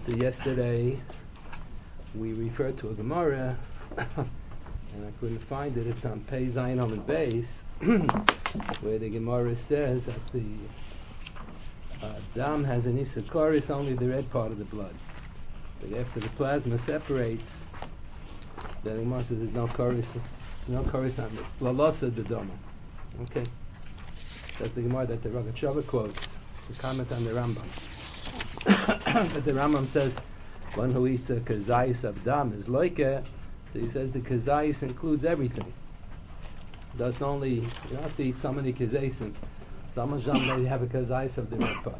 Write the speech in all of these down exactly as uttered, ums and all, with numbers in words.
So yesterday we referred to a Gemara, and I couldn't find it. It's on Pei Zayin on the base, where the Gemara says that the uh, dam has an isakoris, only the red part of the blood. But after the plasma separates, the Gemara says there's no koris, no koris on it. It's lalosa the doma. Okay, that's the Gemara that the Rogatchover quotes to comment on the Rambam. But the Rambam says one who eats a kazayis of dam is loike. So he says the kazayis includes everything. Doesn't only, you don't have to eat so many kazayis. Some jam may have a kazayis of the red part.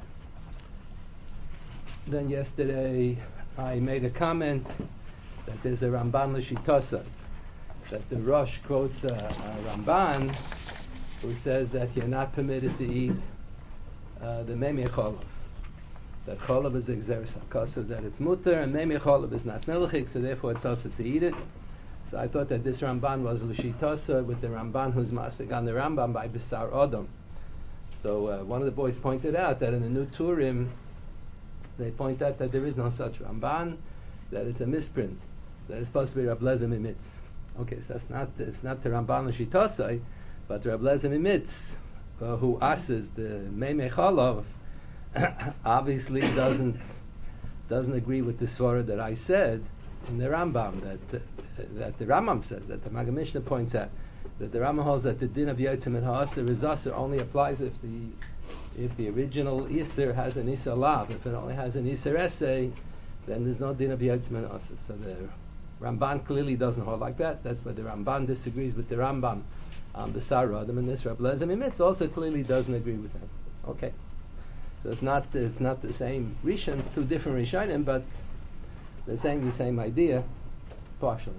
Then yesterday I made a comment that there's a Ramban l'shitasa, that the Rosh quotes a, a Ramban who says that you're not permitted to eat uh, the memeh cholav. That cholav is exeris hakasa, that it's mutter, and memeh cholav is not melechik, so therefore it's also to eat it. So I thought that this Ramban was l'shitasa with the Ramban who's masig on the Rambam by Besar Odom. So uh, one of the boys pointed out that in the New Turim they point out that there is no such Ramban, that it's a misprint, that it's supposed to be Rab Lezer Mimitz. Okay, so that's not it's not the Ramban l'shitasa, but Rab Lezer Mimitz, uh, who asks the memeh cholav, obviously doesn't doesn't agree with the svara that I said in the Rambam, that uh, that the Rambam says, that the Maggid Mishnah points out, that the Rambam holds that the din of yotzim and ha'aser is aser only applies if the if the original iser has an iser lav. If it only has an iser essay, then there's no din of yotzim and ha'aser. So the Ramban clearly doesn't hold like that. That's why the Ramban disagrees with the Rambam on the Besar Odom, and this Rab Lezer Mimitz also clearly doesn't agree with him. Okay. So it's not it's not the same Rishon, it's two different Rishonim, but they're saying the same idea, partially.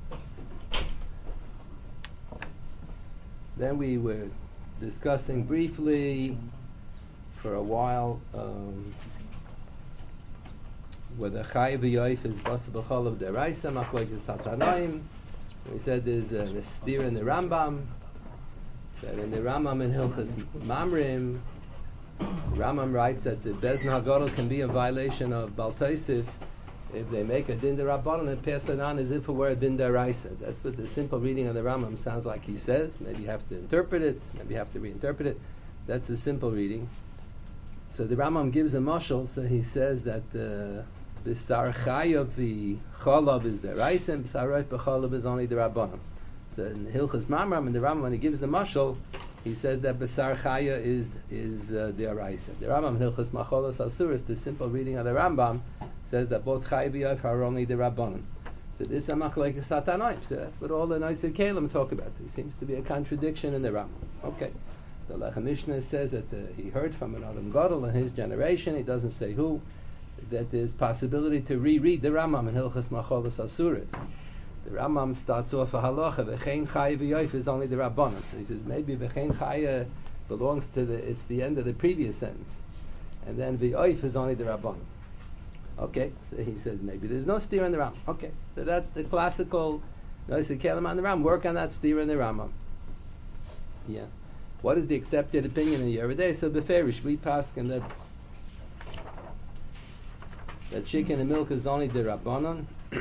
Then we were discussing briefly for a while um, whether Chayiv Yoif is Basa B'chol of Deraisa, Machlokes Satanaim. We said there's a, a steer in the Rambam, that in the Rambam in Hilchas Mamrim, Rambam writes that the Bezna HaGadol can be a violation of Bal Tosef if they make a din d'Rabbanan and pass it on as if it were a din d'Oraisa. That's what the simple reading of the Rambam sounds like he says. Maybe you have to interpret it, maybe you have to reinterpret it. That's the simple reading. So the Rambam gives a mashal, so he says that uh, B'sar Chayav the Cholav is d'Oraisa and B'sar Roif B'cholav is only d'Rabbanan. So in Hilchas Mamram, and the Rambam, when he gives the mashal, he says that Besar Chaya is is uh, the Araisa. The Rambam Hilchas Macholos Asuris, the simple reading of the Rambam, says that both Chai v'Yof are only the Rabbanon. So this is a Machlokes Satanaim. So that's what all the Noisei Kalim talk about. There seems to be a contradiction in the Rambam. Okay. The Lechem Mishnah says that uh, he heard from an Adam Gadol in his generation, he doesn't say who, that there's possibility to reread the Rambam in Hilchas Macholos Asuris. The Rambam starts off a halacha, v'chein chaya v'yoif is only the Rabbanon. So he says maybe v'chein chaya belongs to the, it's the end of the previous sentence. And then v'yoif is only the Rabbanon. Okay, so he says maybe there's no steer in the Rambam. Okay, so that's the classical Noisei Kalim on the Rambam. Work on that steer in the Rambam. Yeah. What is the accepted opinion in Yeridei? So beferish, we paskin that that chicken and milk is only the Rabbanon.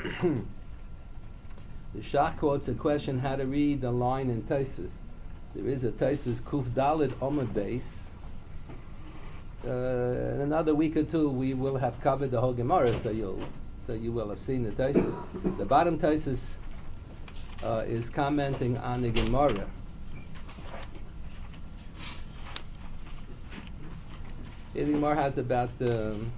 The Shach quotes a question how to read a line in Tosfos. There is a Tosfos Kuf Daled Omid base. Uh, in another week or two, we will have covered the whole Gemara, so you'll, so you will have seen the Tosfos. The bottom Tosfos uh, is commenting on the Gemara. Here the Gemara has about um,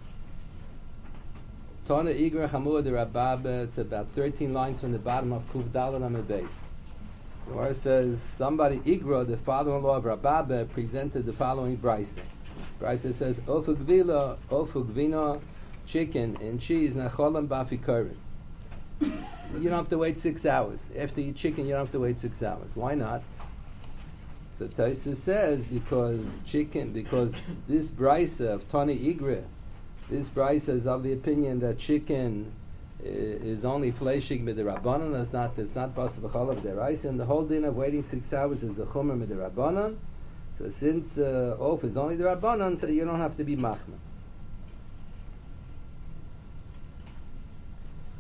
Tana Igra Chamua de Rababa. It's about thirteen lines from the bottom of Kuf Daled on the base. The Gemara says somebody Igra, the father-in-law of Rababa, presented the following brisa. Brisa says Ofu Gvila, Ofu Gvina, chicken and cheese, Nacholam Bafi Karin. You don't have to wait six hours. After you eat chicken, you don't have to wait six hours. Why not? So Tosfos says because chicken, because this brisa of Tani Igra, this brisa is of the opinion that chicken is only fleshig with the Rabbanon. It's not. It's not possible b'cholav deraisa. And the whole din of waiting six hours is the chumer with the Rabbanon. So since uh, oaf is only the Rabbanon, so you don't have to be machmir.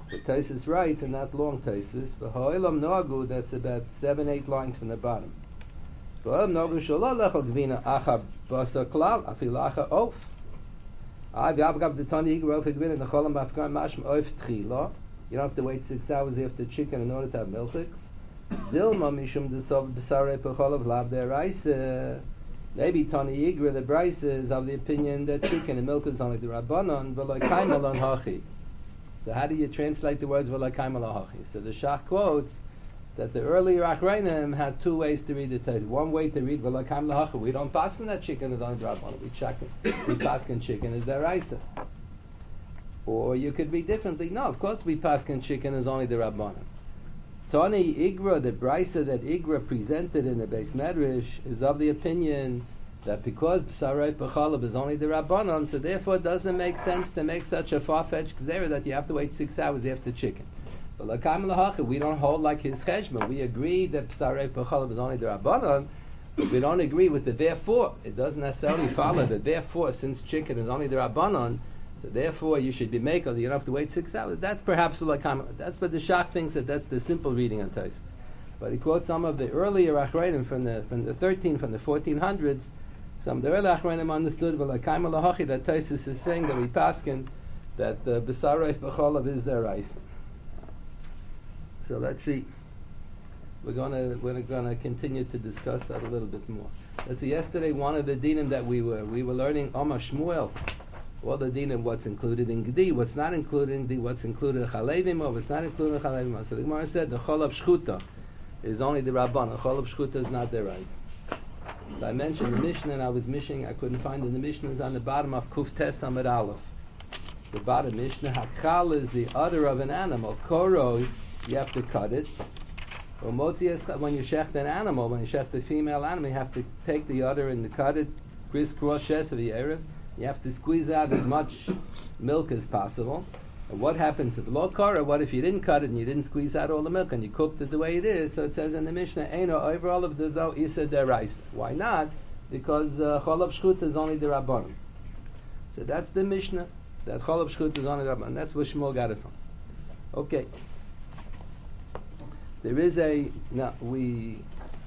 So Taisus writes in that long Taisus, "V'ha'olam nogu," that's about seven, eight lines from the bottom. "V'ha'olam nogu shelo lechol gvina acha basa klal, afilu acha of." I v'abgav d'tani igra of gvina necholam b'afkan mashma of tchila. You don't have to wait six hours after chicken in order to have milchiks. Dilma mishum desov b'sarei pecholav lav deraisa. Maybe Tani Igra, the Bryce, is of the opinion that chicken and milk is only the Rabbanon, v'lo kaimal hachi. So how do you translate the words v'lo kaimal hachi? So the Shach quotes that the earlier Achrayim had two ways to read the text. One way to read v'lo kaimal hachi. We don't pass that chicken is only the Rabbanon. We check it. We pass chicken is deraisa. Or you could read differently. No, of course we pass chicken is only the Rabbanon. Tani Igra, the Brisa that Igra presented in the Beis Medrash, is of the opinion that because B'sarei B'chalab is only the Rabbanon, so therefore it doesn't make sense to make such a far-fetched gzera that you have to wait six hours after chicken. But L'kam L'hacha, we don't hold like his cheshbon. We agree that B'sarei B'chalab is only the Rabbanon, but we don't agree with the therefore. It doesn't necessarily follow that therefore, since chicken is only the Rabbanon, so therefore, you should be makel. You don't have to wait six hours. That's perhaps like that's what the Shach thinks that that's the simple reading on Tosfos. But he quotes some of the earlier Achrayim from the from the thirteen from the fourteen hundreds. Some of the earlier Achrayim understood v'lakaim alahachi that Tosfos is saying that we paskin that b'sarei b'cholav is their rice. So let's see. We're gonna we're gonna continue to discuss that a little bit more. Let's see. Yesterday, one of the dinim that we were we were learning Omar Shmuel. All the din of what's included in Gedi, what's not included in Gedi, what's included in Chalevim, or what's not included in Chalevim. So the Gemara said the Cholav Shchuta is only the Rabban. The Cholav Shchuta is not their rice. So I mentioned the Mishnah, and I was missing. I couldn't find it. The Mishnah is on the bottom of Kuf Tes Amud Aleph. The bottom Mishnah, Hakal is the udder of an animal. Koro, you have to cut it. Or Motzias, when you shecht an animal, when you shecht a female animal, you have to take the udder and cut it, crisscross shes of the Erev. You have to squeeze out as much milk as possible. And what happens if lo kara? What if you didn't cut it and you didn't squeeze out all the milk and you cooked it the way it is? So it says in the Mishnah, Eino over all of the zo isa derais. Why not? Because cholav shchut is only the Rabbanon. So that's the Mishnah. That cholav shchut is only the Rabbanon. That's where Shmuel got it from. Okay. There is a now we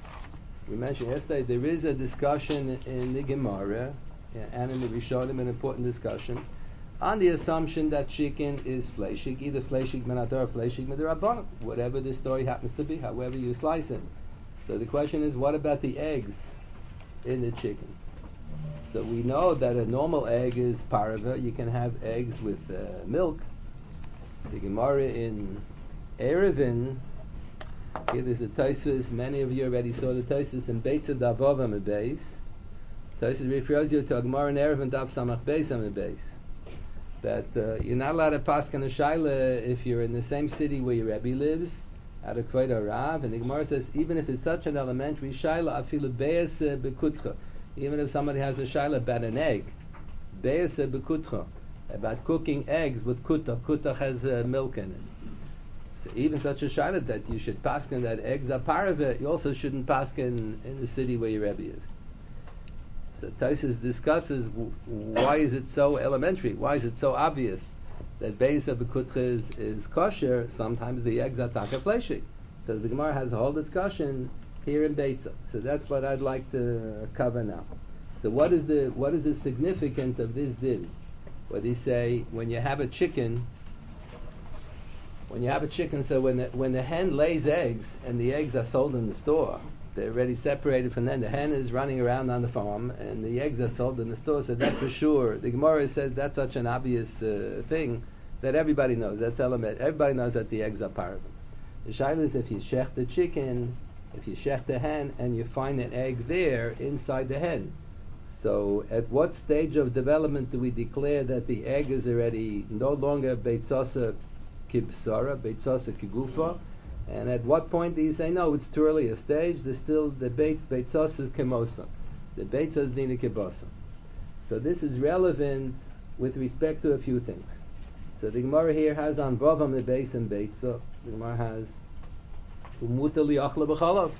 we mentioned yesterday there is a discussion in the Gemara. Yeah, and in the Rishonim, an important discussion on the assumption that chicken is fleshig, either fleshig menator or fleshig midrabanan, whatever the story happens to be, however you slice it. So the question is, what about the eggs in the chicken? So we know that a normal egg is parava. You can have eggs with uh, milk. The Gemara in Erevin, here there's a Tosfos. Many of you already saw the Tosfos in Beitza Davova Mebeis. Tosfos refers you to a Gemara in Erevin Dav Samach Beis Mebeis. That uh, you're not allowed to paskin a shaila if you're in the same city where your Rebbe lives, at a Kvod Rav, and the Gemara says even if it's such an elementary shaila, afilu beis bekutcha, even if somebody has a shaila about an egg, beis bekutcha, about cooking eggs with kuta, kuta has uh, milk in it. So even such a shaila that you should paskin that eggs are part of it, you also shouldn't paskin in the city where your Rebbe is. So Tosfos discusses w- why is it so elementary? Why is it so obvious that beis bekutcha is, is kosher? Sometimes the eggs are taka fleshig. Because the Gemara has a whole discussion here in Beitza. So that's what I'd like to cover now. So what is the what is the significance of this din? Where they say when you have a chicken, when you have a chicken, so when the, when the hen lays eggs and the eggs are sold in the store, they're already separated from them. The hen is running around on the farm, and the eggs are sold in the store. So that for sure, the Gemara says that's such an obvious uh, thing that everybody knows. That's element. Everybody knows that the eggs are part of them. The shaila is if you shech the chicken, if you shech the hen, and you find an egg there inside the hen. So at what stage of development do we declare that the egg is already no longer beitzasa kibsara, beitzasa kigufa? And at what point do you say, no, it's too early a stage, there's still the beit, beitzos is kemosa. The beitzos is nina kebosa. So this is relevant with respect to a few things. So the Gemara here has on Vavam the base and beitza. The Gemara has umuta liachla b'chalav.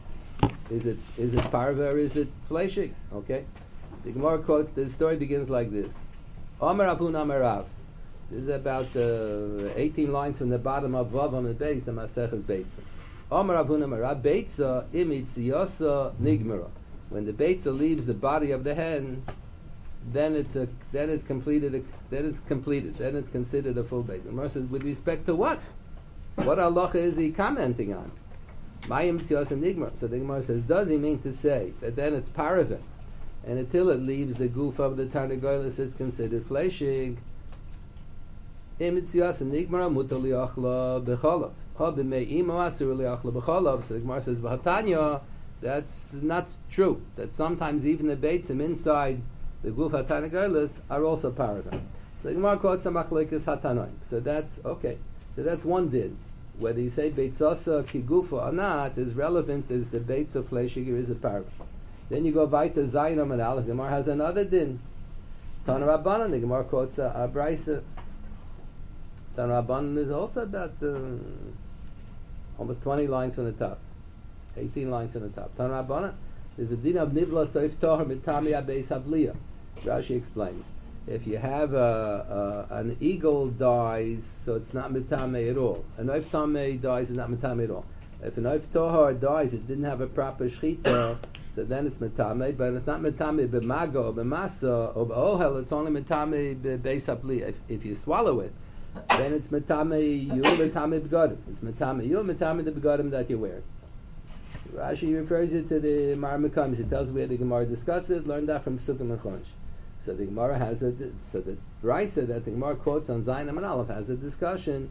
Is it is it parva or is it fleshig? Okay. The Gemara quotes, the story begins like this. Amar Avun Amar Rav. This is about uh, eighteen lines from the bottom of Vav on the base of Maseches Beitza. Omar Avuna Mara Beitza Imitziyosa Nigmara. When the Beitza leaves the body of the hen, then it's a then it's completed. Then it's completed. Then it's considered a full Beitza. The Gemara says, with respect to what? What halacha is he commenting on? Mayim Tziyosa Nigmara. So the Gemara says, does he mean to say that then it's paravim, and until it leaves the goof of the Tarnagolis, it's considered fleshing? So the Gemara says, V'hatanya, that's not true. That sometimes even the beitzim inside the guf hatanagolis are also paravim. So the Gemara quotes a machlekes hatanoim. So that's okay. So that's one din. Whether you say beitzasa kigufa or not is relevant as the beitz of fleshigir is a paravim. Then you go weiter Zayin and Aleph. The Gemara has another din. Tana Rabbanan. The Gemara quotes a brayso. Tana Rabbanan is also about uh, almost twenty lines from the top, eighteen lines from the top. Tana Rabbanan, there's a din of nivla soif tohar mitami abeis habliya. Rashi explains, if you have a, a an eagle dies, so it's not mitame at all. An oif tame dies, it's not mitame at all. If an oif tohar dies, it didn't have a proper shchita, so then it's mitame, but it's not mitame b'maga or b'masa or b'ohel, it's only mitame b'beis habliya. If, if you swallow it, then it's metame you, metame begadim. It's metame you, metame the begadim that you wear. Rashi refers it to the Marmakamis. It tells where the Gemara discusses it. Learned that from Sukkim and Chonish. So the Gemara has a so the Brisa that the Gemara quotes on Zayin and Aleph has a discussion.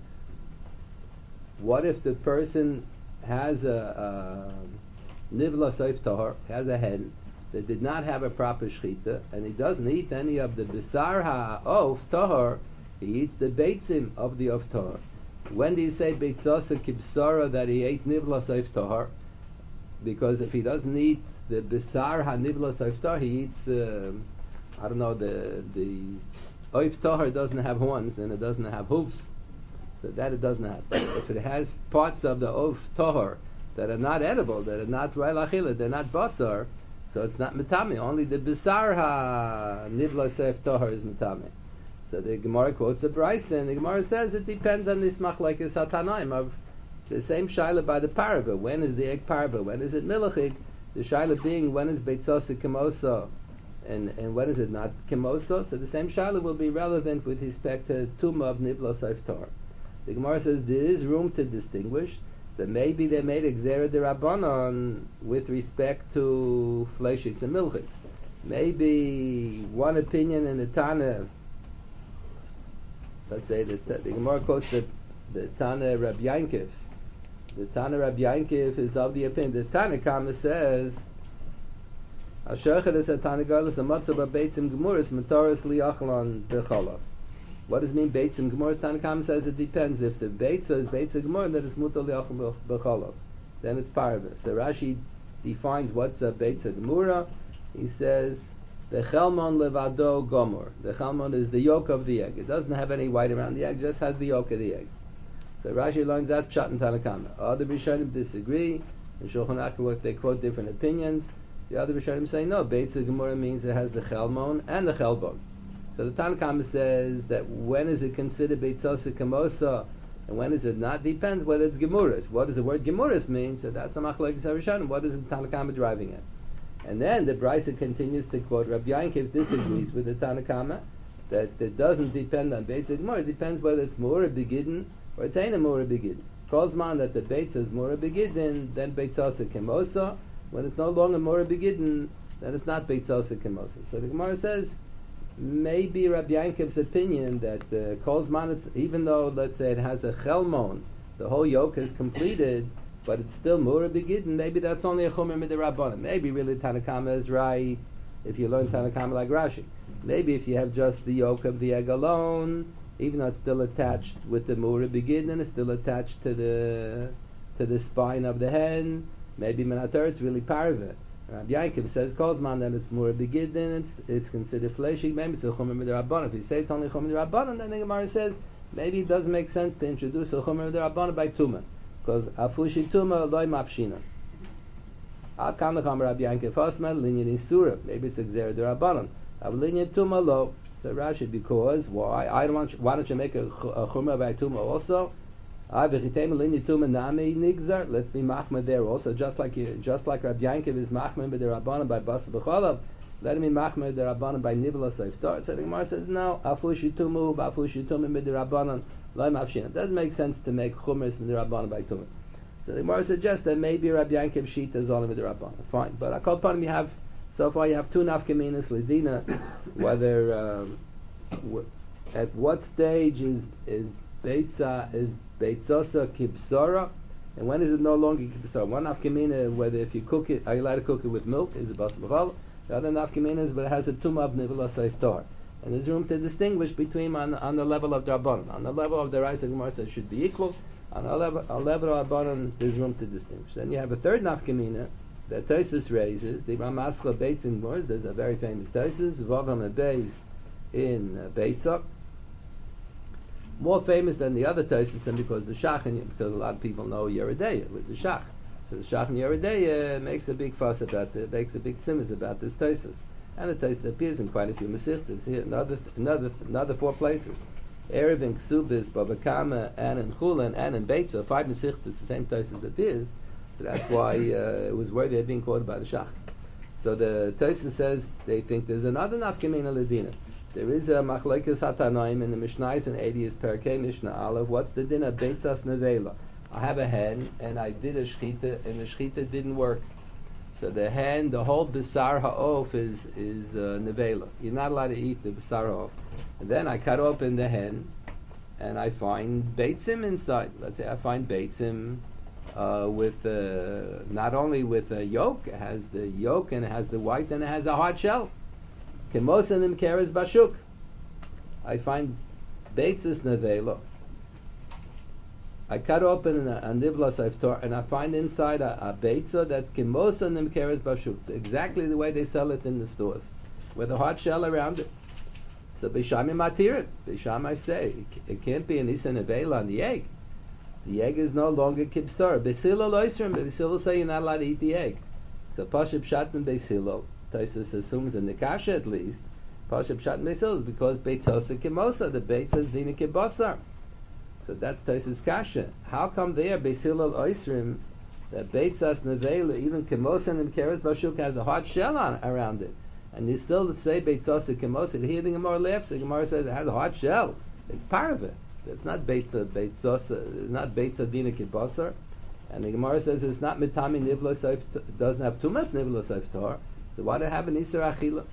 What if the person has a nivla seif tahar, has a hen that did not have a proper shchita, and he doesn't eat any of the bisar ha'of tahar? He eats the beitzim of the of tahar. When do you say beitzasa kibsara that he ate nivla seif tahar? Because if he doesn't eat the bisar ha nivla seif tahar, he eats uh, I don't know the the oif tahar doesn't have horns and it doesn't have hoofs, so that it doesn't have. But if it has parts of the oif tahar that are not edible, that are not ra'ilachila, they're not basar, so it's not mitame. Only the bisar ha nivla seif tahar is mitame. So the Gemara quotes a brayso, and the Gemara says it depends on this machlekes hatanaim of the same shaila by the parava. When is the egg parava? When is it milachig? The shaila being when is beitzasa kemosa, and and when is it not kemosa? So the same shaila will be relevant with respect to tumah of nivla seif tahar. The Gemara says there is room to distinguish that maybe they made exera de rabbanon with respect to fleishiks and milchiks. Maybe one opinion in the Tana. Let's say that the, the Gemara quotes the, the Tana Rabbi Yankiv. The Tana Rabbi Yankiv is of the opinion. The Tana Kama says, "Asherchet es Tana Galas amatzah b'beitzim gemuris mataris liachlon b'cholav." What does it mean beitzim gemuris? Tana Kama says it depends. If the beitza is beitza gemur, then it's mutar liachlon b'cholav. Then it's parva. So Rashi defines what's a beitza gemura. He says, the chelmon levado gomor. The chelmon is the yolk of the egg. It doesn't have any white around the egg, just has the yolk of the egg. So Rashi learns that's pshat and Tanakama. Other Rishonim disagree. In Shulchan Aruch they quote different opinions. The other Rishonim say no. Beitza Gemara means it has the chelmon and the chelbon. So the Tanakama says that when is it considered beitzasa kamosa and when is it not? Depends whether it's gemuras. What does the word gemuras mean? So that's a machlokes Rishonim. What is the Tanakama driving at? And then the Brisa continues to quote Rabbi Yankiv disagrees with the Tanakama that it doesn't depend on Beitza Gemara. It depends whether it's Mura Begidin or it's Aina Mura Begidin. Calls man that the Beitza is Mura Begidin, then Beitzasa Kemosa. When it's no longer Mura Begidin, then it's not Beitzasa Kemosa. So the Gemara says maybe Rabbi Yankiv's opinion that uh, calls man, even though let's say it has a Chelmon, the whole yoke is completed, but it's still Mura Begidin, maybe that's only a Chomer Midirabbanan. Maybe really Tanakama is right if you learn Tanakama like Rashi. Maybe if you have just the yolk of the egg alone, even though it's still attached with the Mura Begidin, it's still attached to the to the spine of the hen, maybe Menatar it's really parva. Rabbi Yaakov says Kozman that it's Mura Begidin, it's it's considered fleshig, maybe it's a Chomer Midirabbanan. If you say it's only Chomer Midirabbanan, then the Gemara says maybe it doesn't make sense to introduce a Chomer Midirabbanan by Tumah. Because afushi tuma loy mapshina. Al kan lecham Rabbi Yankiv Hosman linyan isura. Maybe it's exer derabanan. Avlinya tuma lo. So Rashi, because why? I don't want. You, why don't you make a, a chumrah by tuma also? Let's be machmer there also, just like you, just like Rabbi Yankiv is machmer by the Rabbanan by Bas B'cholav. Let him be machmer the Rabbanan by Nivla Seiftar. So the Gemara says no. Afu shitumu, afu shitumu by the Rabbanan. Lo mafshin. It doesn't make sense to make chumras from the Rabbanan by tumah. So the Gemara suggests that maybe Rabbi Yankiv shita is only with the Rabbanan. Fine, but I call upon you have so far you have two nafkaminas lidina. Whether um, w- at what stage is is beitza is beitzosa kibsara, and when is it no longer kibsara? One nafkamina whether if you cook it, are you allowed to cook it with milk? Is it bas b'chol? The other nafkamina is but it has a tumah of nivula seiftar, and there's room to distinguish between on, on the level of Rabbanan. On the level of the Raisa Gemara says should be equal. On a level, a level of Rabbanan, there's room to distinguish. Then you have a third nafkamina that Tosfos raises. The Ramaschla Beitz in words. There's a very famous Tosfos Vavam Beis in uh, Beitzah. More famous than the other Tosfos, and because the Shach, and because a lot of people know Yeredeya with the Shach. So the Shach and Yeredeya makes a big fuss about it, makes a big tzimmus about this Tosfos. And the Tosfos appears in quite a few Mesichtas here, another, another, another four places. Erev in Ksubis, Bava Kama, and in Chulen, and in Beitzah, five Mesichtas, the same Tosfos appears. So that's why uh, it was worthy of being quoted by the Shach. So the Tosfos says they think there's another nafkamina ledina. There is a machlekes hatanoim in the Mishnayos and eightieth Perkei Mishnah Aleph. What's the din of beitzas nevela? I have a hen and I did a shchita and the shchita didn't work. So the hen, the whole bisar ha'of is is uh, nevela. You're not allowed to eat the bisar ha'of. And then I cut open the hen and I find beitzim inside. Let's say I find beitzim uh, with uh, not only with a yolk, it has the yolk and it has the white and it has a hard shell. Kemosanim keres bashuk. I find beitzis nevela. I cut open a, a nivla seiftar and I find inside a, a beitza that's kemosanim keres bashuk, exactly the way they sell it in the stores, with a hard shell around it. So bishami matir it. Bisham I say it can't be an isa nevela on the egg. The egg is no longer kibsar. Besilo loisrim. Besilo say you're not allowed to eat the egg. So pashib shatn besilo. Tosfos assumes in the kasha at least, Pashup Shat Mesil is because Beitzosa Kimosa, the Beitza is Dina Kibosar. So that's Tosfos kasha. How come there, Beisilol Oisrim, that Beitzas Nevela, even Kimosa and Keres Bashuk has a hard shell on around it, and you still say Beitzosa Kimosa? Here the Gemara laughs. The Gemara says it has a hard shell. It's part of it. It's not Beitza Beitzosa. It's not Beitza Dina Kibosar. And the Gemara says it's not Mitami Nivla Seif. Doesn't have too much Nivla Seiftar. So why do it have an Isra Achila?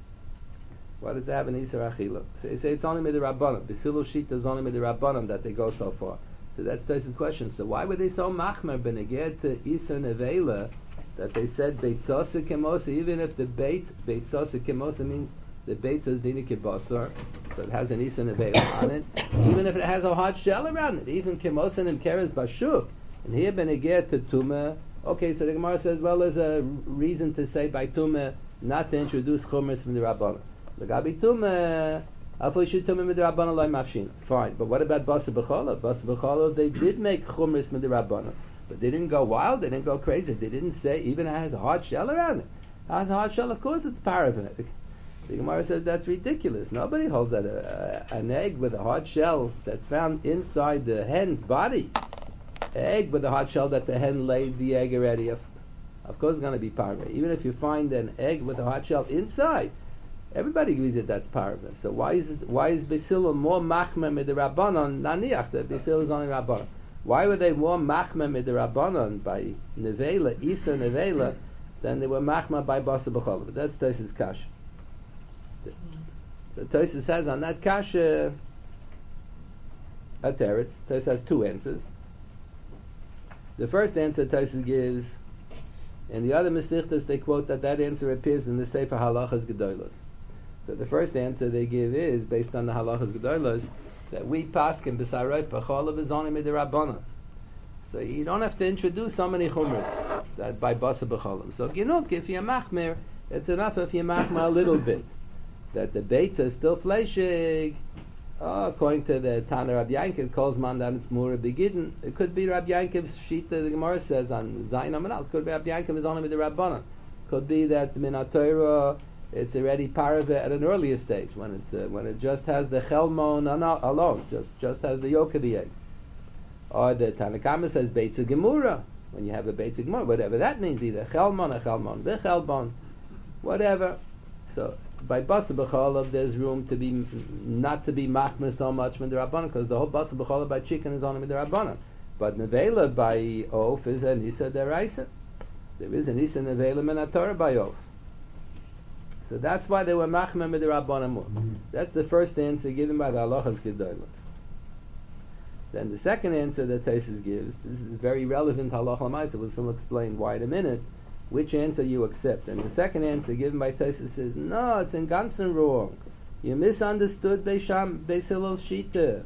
Why does it have an Isra Achila? So you say it's only with the Rabbanim. The Silu Shita is only with the Rabbanim that they go so far. So that's the question. So why were they so machmer beneged to Isa Nevela that they said Beitzosa Kemosa, even if the Beit Beitzosa Kemosa means the Beitza is Dina Kibosar, so it has an Isa Nevela on it, even if it has a hard shell around it, even Kemosa and Keres Bashuk, and here beneged to Tumah. Okay, so the Gemara says, well, there's a reason to say by Tumah not to introduce Chumras from the Rabbanah. L'gabi Tumah, Afu Yishu Tumah with the Rabbanah Lo Mafshin. Fine, but what about Basa B'cholah? Basa B'cholah, they did make Chumras from the Rabbanah, but they didn't go wild, they didn't go crazy. They didn't say, even it has a hard shell around it. It has a hard shell, of course it's paraffin. The Gemara says that's ridiculous. Nobody holds that a, a, an egg with a hard shell that's found inside the hen's body. Egg with a hard shell that the hen laid the egg already, of, of course it's going to be parva. Even if you find an egg with a hard shell inside, everybody agrees that that's parva. So why is it, why is Beisilo more machmer with the Rabbanon? Naniach that Beisilo is only Rabbanon. Why were they more machmer with the Rabbanon by Nevela, Isa Nevela, than they were machmer by Basa B'cholah? But that's Tosfos kasha. So Tosfos says on that kasha, a teretz. Tosfos has two answers. The first answer Tosfos gives, and the other Mesichtas they quote that that answer appears in the Sefer Halachas Gedolos. So the first answer they give is based on the Halachas Gedolos that we paskin b'sarayt b'cholav is only midirabbanan. So you don't have to introduce so many chumras that by basa b'cholav. So ginuk, if you're machmer, it's enough if you're machmer a little bit. That the beitza is still fleshig. Oh, according to the Tana Rabbi Yankiv, calls man that it's more begidden. It could be Rabbi Yankiv's shita. The Gemara says on Zayin Amanal. It could be Rabbi Yankiv is only with the Rabbanan. Could be that Min HaTorah it's already part of it at an earlier stage, when it's uh, when it just has the chelmon alone, just just has the yolk of the egg. Or the Tanakama says Beitza Gemura, when you have a Beitza Gemura, whatever that means, either chelmon or chelmon v'chelbon, whatever. So by Basa B'cholav, there's room to be not to be machmer so much with the Rabbanan, because the whole Basa B'cholav by chicken is only with the Rabbanan. But Nevela by Oaf is a Nisa Deraisa. There is a Nisa Nevela Minatorah by Oaf. So that's why they were machmer with the Rabbanan more. Mm-hmm. That's the first answer given by the Halachas Gedolos. Then the second answer that Taisus gives, this is very relevant to Halacha L'maisa, we'll soon explain why in a minute, which answer you accept. And the second answer given by Taisus says, no, it's in Ganzen wrong. You misunderstood Beis Sham, Beis Hillel's Shita.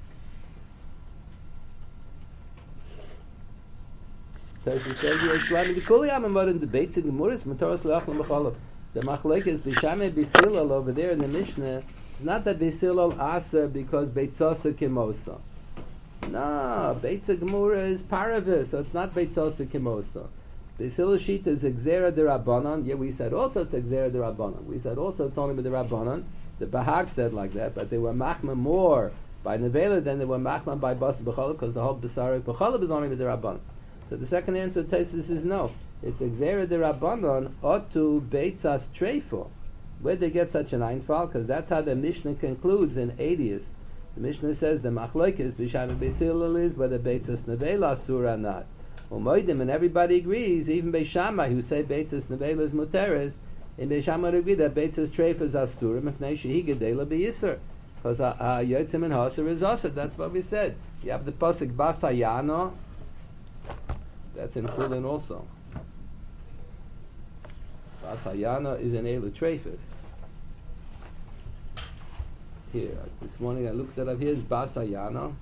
Taisus says, you're Shlami D'Kuliyam, and what in the Beitz of Gemuris, Matoros L'Achlam B'cholav. The Machlekes Beis Shammai Beis Hillel over there in the Mishnah, it's not that Beis Hillel asa because Beitzosa Kimosa. No, Beitza Gemura is Paravis, so it's not Beitzosa Kimosa. Beis Hillel Shita is Exera de Rabbanon. Yeah, we said also it's Exera de Rabbanon. We said also it's only with the Rabbanon. The Bahag said like that, but they were machma more by Nevela than they were machma by Bas B'cholav, because the whole B'sarek B'cholav is only with the Rabbanon. So the second answer to Taisus is no. It's Exera de Rabbanon otu Beitzas Treifo. Where they get such an einfall? Because that's how the Mishnah concludes in Adius. The Mishnah says the Machlokes Beis Shammai Beis Hillel is whether Beitzas Nevela asur or not. Umoidim, and everybody agrees, even Beis Shammai who say Beitzas Nevela is muteres, in Beis Shammai agree that Beitzas Treifo is asur, mifnei shehi gedela b'yisur, because Yotzim and Hasur is asur. That's what we said. You have the pasuk Basayano. That's in Chulin also. Basayana is an Eilu Treifus. Here, this morning I looked it up. Here's Basayana.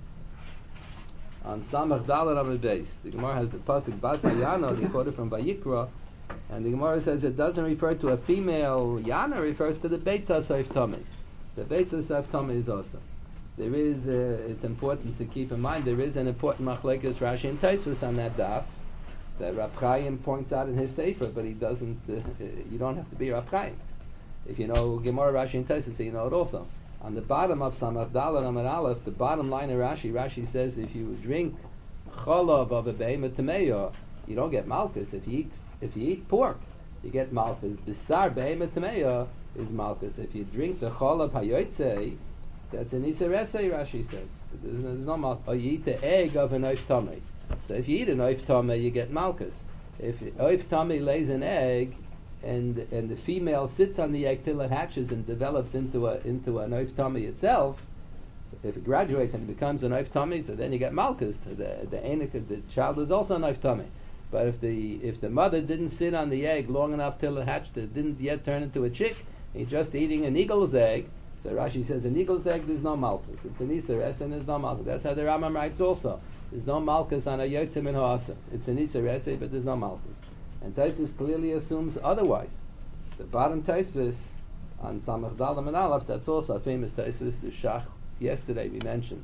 On Samach Dalar of the base. The Gemara has the pasuk Basayana, they quoted from Vayikra, and the Gemara says it doesn't refer to a female Yana, it refers to the Beitzah Seif Tomei. The Beitzah Seif Tomei is also. There is, uh, it's important to keep in mind, there is an important Machlekes Rashi and Tosfos on that daf, that Rab Chaim points out in his Sefer, but he doesn't, uh, you don't have to be Rab Chaim. If you know Gemara, Rashi, and Tosfos, you know it also. On the bottom of Samach Dalet Amud Aleph, the bottom line of Rashi, Rashi says if you drink cholav of a behemoth tameya, you don't get malchus. If you eat, if you eat pork, you get malchus. Bisar behemoth tameya is malchus. If you drink the cholav hayotze, that's an Isser Esei, Rashi says. There's, there's no malchus. Or you eat the egg of an oif tamei. So if you eat an oif tamei, you get malchus. If oif tamei lays an egg, and and the female sits on the egg till it hatches and develops into a into an oif tamei itself, so if it graduates and it becomes an oif tamei, so then you get malchus. The the enik, the child is also an oif tamei. But if the if the mother didn't sit on the egg long enough till it hatched, it didn't yet turn into a chick, he's just eating an eagle's egg. So Rashi says an eagle's egg, there's no malchus. It's an Isser Es and there's no malchus. That's how the Rambam writes also. There's no malchus on a yotzim and ha'asa. It's an Isser Es, but there's no malchus. And Tosfos clearly assumes otherwise. The bottom Tosfos on Samach Dalet and Aleph, that's also a famous Tosfos, the Shach, yesterday we mentioned.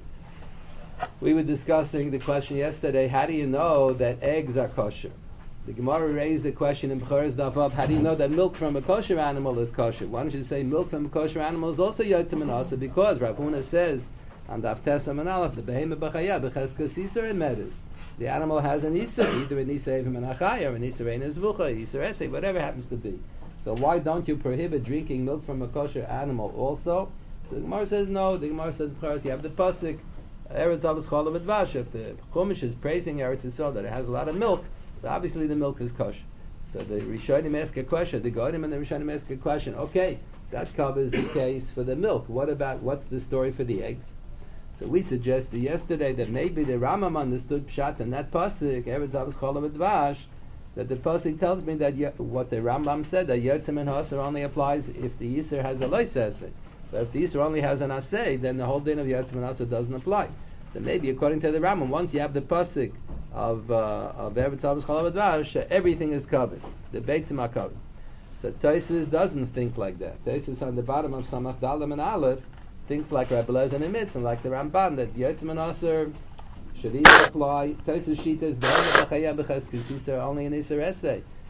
We were discussing the question yesterday, how do you know that eggs are kosher? The Gemara raised the question in B'choros Daf Vav, how do you know that milk from a kosher animal is kosher? Why don't you say milk from a kosher animal is also yotzim and asa? Because Rav Huna says on Daf Tesam and Aleph, the behemoth b'chaya b'cheskas iser and medes. The animal has an iser, either an iser evim and achaya, or an iser ein ezvucha, iser esei, whatever happens to be. So why don't you prohibit drinking milk from a kosher animal also? So the Gemara says no. The Gemara says B'choros, you have the pasuk Eretz Avos Cholav Advash. If the Chumash is praising Eretz Yisrael that it has a lot of milk, so obviously the milk is kosher. So the Rishonim ask a question, the Godim and the Rishonim ask a question, okay, that covers the case for the milk. What about, what's the story for the eggs? So we suggested yesterday that maybe the Rambam understood Pshat in that pasuk, Eretz Avos Cholav Advash, that the pasuk tells me that y- what the Rambam said, that Yotzim and Hasar only applies if the Yisr has a Lois Esei. But if the Yisr only has an Asei, then the whole din of Yotzim and Hasar doesn't apply. So maybe according to the Rambam, once you have the pasuk of uh, of Eretz Avos Cholav Advash, everything is covered. The Beitzim are covered. So Tosfos doesn't think like that. Tosfos on the bottom of Samach Dalet and Aleph thinks like Rabbi Lezer and Emitz and like the Ramban that Yotzim and Asur should either apply. Tosfos Shita is only an Isser Esei.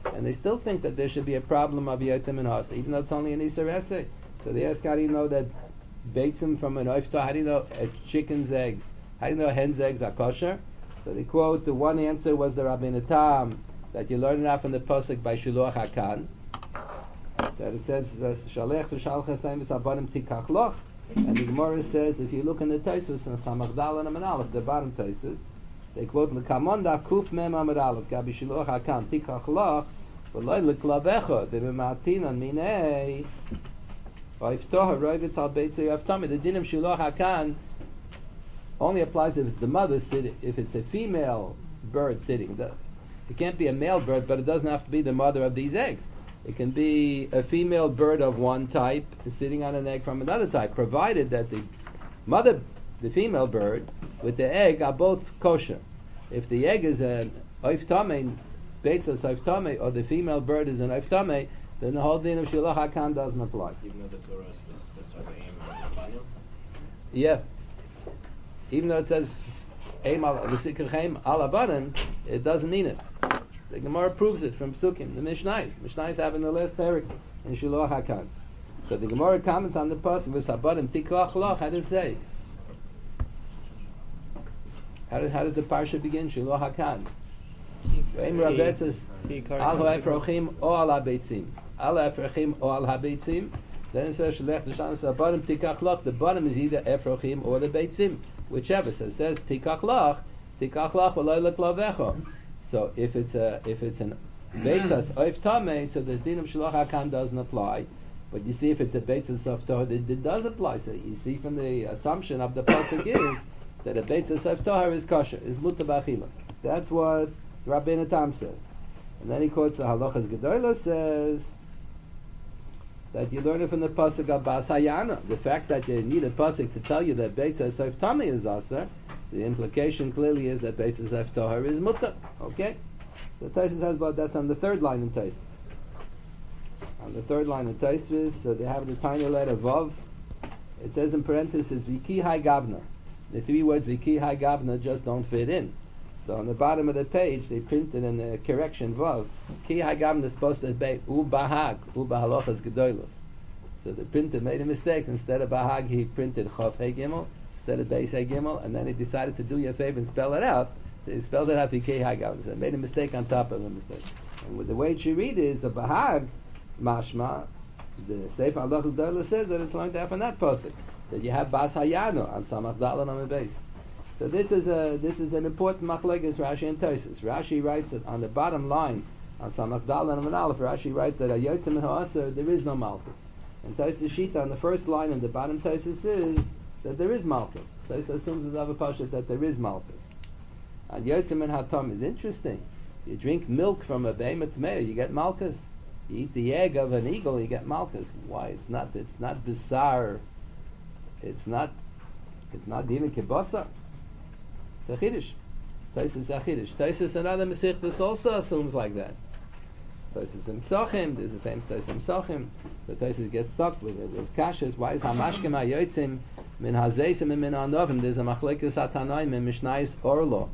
and they still think that there should be a problem of Yotzim and Hasa, even though it's only an Isser Esei. So they ask, how do you know that Beitzim from an Oifta, how do you know a chicken's eggs, how do you know a hen's eggs are kosher? So they quote, the one answer was the Rabbeinu Tam, that you learn it out from the Pasuk by Shiluach HaKan, that it says, Shalech v'shal chesayim v'sabanim tikach loch, and the Gemara says, if you look in the Taisus, and Samach Dal and Amid Aleph, the bottom Taisus, they quote, L'kamon da kuf mem Amid Aleph, gabi Shiluach HaKan, tikach loch, v'loi l'klavecho, de b'ma'atinan minei, v'iftoha roivitz al beitzei avtami. The din of Shiluach HaKan only applies if it's the mother sitting, if it's a female bird sitting. The, it can't be a male bird, but it doesn't have to be the mother of these eggs. It can be a female bird of one type sitting on an egg from another type, provided that the mother, the female bird, with the egg are both kosher. If the egg is an oif tamei, beitzas oif tamei, or the female bird is an oif tamei, then the whole din of Shiluach HaKan doesn't apply. Even though the Torah is Yeah. Even though it says Eim al v'sikachem al abanim, it doesn't mean it. The Gemara proves it from Psukim. The Mishnais, Mishnais have in the last parak in Shiluach HaKan. So the Gemara comments on the pasuk v'sabadim tiklach loch. How does it say? How does, how does the parsha begin? Shiluach HaKan. Eim rabetzes al ha'efrochim o al ha'beitzim. Al ha'efrochim o al ha'beitzim. Then it says Shalech l'shanim v'sabadim tikach loch. The bottom is either efrochim or the beitzim, whichever. So it says tikach loch, tikach loch v'loy leklavecho. So if it's a if it's an beitzas oif tamei, so the din of Shiluach HaKan doesn't apply. But you see, if it's a beitzas of tahor, it, it does apply. So you see from the assumption of the pasuk is that a beitzas of tahor is kosher, is mutar b'achila. That's what Rabbeinu Tam says. And then he quotes the Halachas Gedolah says that you learn it from the pasuk of Bas Hayana. The fact that you need a pasuk to tell you that beitzas of tamei is aser. So the implication clearly is that Beitzas of Tahor is mutar. Okay? So Taisus has about that's on the third line in Taisus. On the third line in Taisus, so they have the tiny letter Vav. It says in parentheses Viki Hai Gavna. The three words Viki Hai Gavna just don't fit in. So on the bottom of the page they printed in the correction Vav. Ki Hai Gavna is supposed to be U Bahag, U Bahalachas Gedolos. So the printer made a mistake. Instead of Bahag he printed Chof Hei Gimel instead of Beis Hey Gimel, and then he decided to do you a favor and spell it out. So he spelled it out Vikei Hagav. So he made a mistake on top of a mistake. And with the way it should read is a Bahag Mashma. The Sefer Halachas Gedolah says that it's learned to happen that pasuk that you have Bas Hayano on Samach Dalan on the base. So this is a this is an important machlekes Rashi and Taisus. Rashi writes that on the bottom line on Samach Dalan on Aleph, Rashi writes that a Yotzim and Ha'aser there is no Malchus. And Taisus Shita on the first line on the bottom Taisus is that there is Malchus. Taisus assumes with Rav Pasha that there is Malchus. And Yotzim and Hatam is interesting. You drink milk from a behemoth tmei, you get Malchus. You eat the egg of an eagle, you get Malchus. Why? It's not. It's not bizarre. It's not. It's not even kibasa. It's a chiddush. Taisus is a chiddush. Taisus and other Masechtas also assumes like that. Taisus in Psachim, there's a famous Taisus in Psachim. The Taisus gets stuck with it. With Kashas, why is Hamashkem HaYotzim min Hazeisim and min Anovim? There's a Machlekes HaTanoim in Mishnayis Orlo.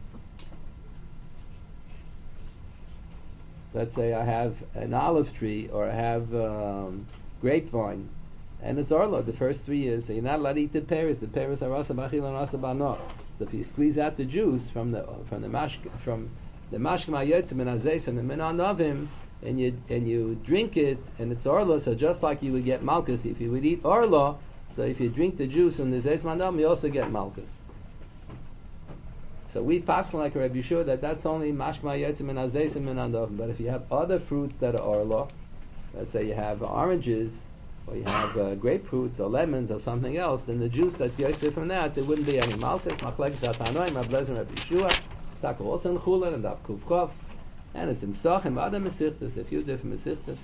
Let's say I have an olive tree or I have um, grapevine, and it's Orlo the first three years. So you're not allowed to eat the pears. The pears are rasa b'achil and rasa b'anoch. So if you squeeze out the juice from the from the mashk from the mashkem hayotzim and hazeisim and min anovim, and you and you drink it, and it's Orlo. So just like you would get malchus if you would eat Orlo, so if you drink the juice from the zeis mandam, you also get malchus. So we pass like Rabbi Yeshua that that's only mashma yetzim and azeisim and andovim. But if you have other fruits that are orlo, let's say you have oranges, or you have uh, grapefruits, or lemons, or something else, then the juice that's yetzim from that, there wouldn't be any malchus. Machlek zatanoim, Rabbi Lezer, Rabbi Yeshua, Stak also in Chulin and Daf Kufchof, and it's in Psachim, other Mesichtas, a few different Mesichtas.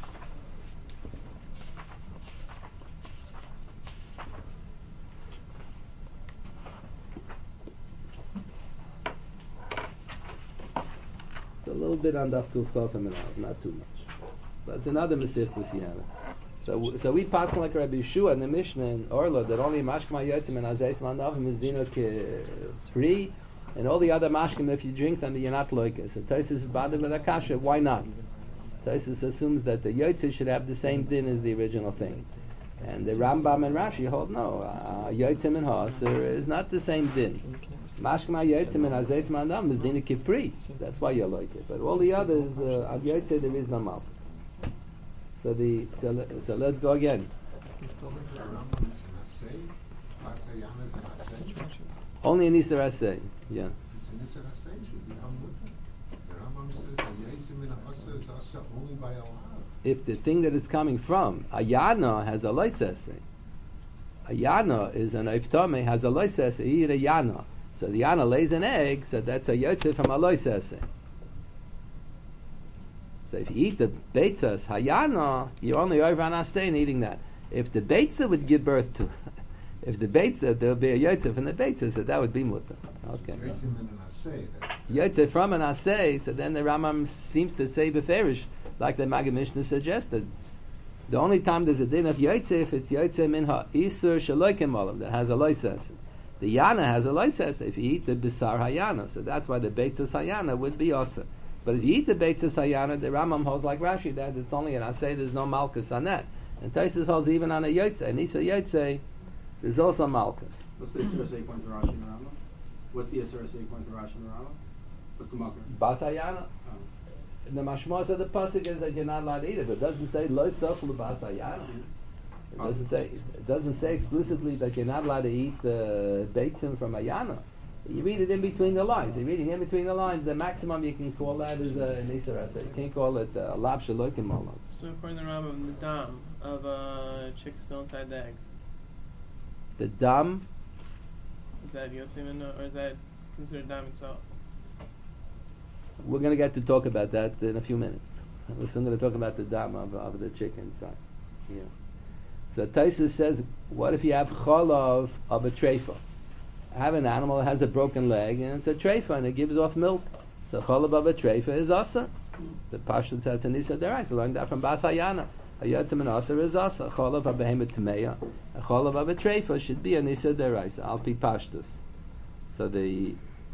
A little bit on Daf Kuf Kof and not too much, but it's another Masechtas Yana. So, so we pass like Rabbi Yeshua in the Mishnah in Orlo that only Mashkma Yotzim and Azeis Manavim is dinner free, and all the other Mashkim if you drink them you're not like it. So Taisus is bothered with Akasha. Why not? Taisus assumes that the Yotzei should have the same din as the original thing. And the Rambam and Rashi hold no. Uh, Yotzei min ha'aser is not the same din. Mashma Yotzei min hazeis ma'adam is din kipri. That's why you like it. But all the others, uh, on Yotzei there is no malchus. So the so, le- so let's go again. Only in Isser Asay. Yeah. If the thing that is coming from Ayana has a loisese, Ayana is an Eiftame has a loisese, you eat a Yana. So the Yana lays an egg, so that's a Yotzei from a loisese. So if you eat the Beitzas Hayana, you're only over on Asay eating that. If the Beitza would give birth to, if the Beitza, there would be a Yotzei from the Beitza, so that would be Mutter. Okay. Yotzei from an Asay, so then the Rambam seems to say Beferish, like the Maggid Mishnah suggested. The only time there's a din of Yotzei, if it's Yotzei minha Isur Shaloikim Olam, that has a loises. The Yana has a loises if you eat the Bisar Hayana, so that's why the Beitzas Hayana would be also. But if you eat the Beitzas Hayana, the Rambam holds like Rashi that it's only an Asay, there's no Malkus on that. And Taisus holds even on a Yotzei, and Isa Yotzei, there's also Malkus. What's the Yisra Say according to Rashi and Rambam? What's the Yisra Say according to Rashi and Rambam? What's the Makar? Bas Hayana. Oh. The mashmos of the pasuk is that you're not allowed to eat it, but it doesn't say lo sochlu bas hayana. It doesn't say it doesn't say explicitly that you're not allowed to eat the beitzim from hayana. You read it in between the lines. You're reading in between the lines. The maximum you can call that is a nisar asay. You can't call it a lab shalokim molon. So according to Rambam, the dam of a chick still inside the egg. The dam. Is that yotzei or is that considered dam itself? We're going to get to talk about that in a few minutes. We're still going to talk about the dam of, of the chicken inside. Yeah. So Taisus says, what if you have cholav of a treifa? I have an animal that has a broken leg and it's a treifa and it gives off milk. So cholav of a treifa is aser. The Pashut says in Isa Derais, learned that from Bas Hayana. A yotzim and aser is aser. Cholav of a behemoth tmeya. A cholav of a treifa should be an Isa Derais. Al pi Pashtus. So the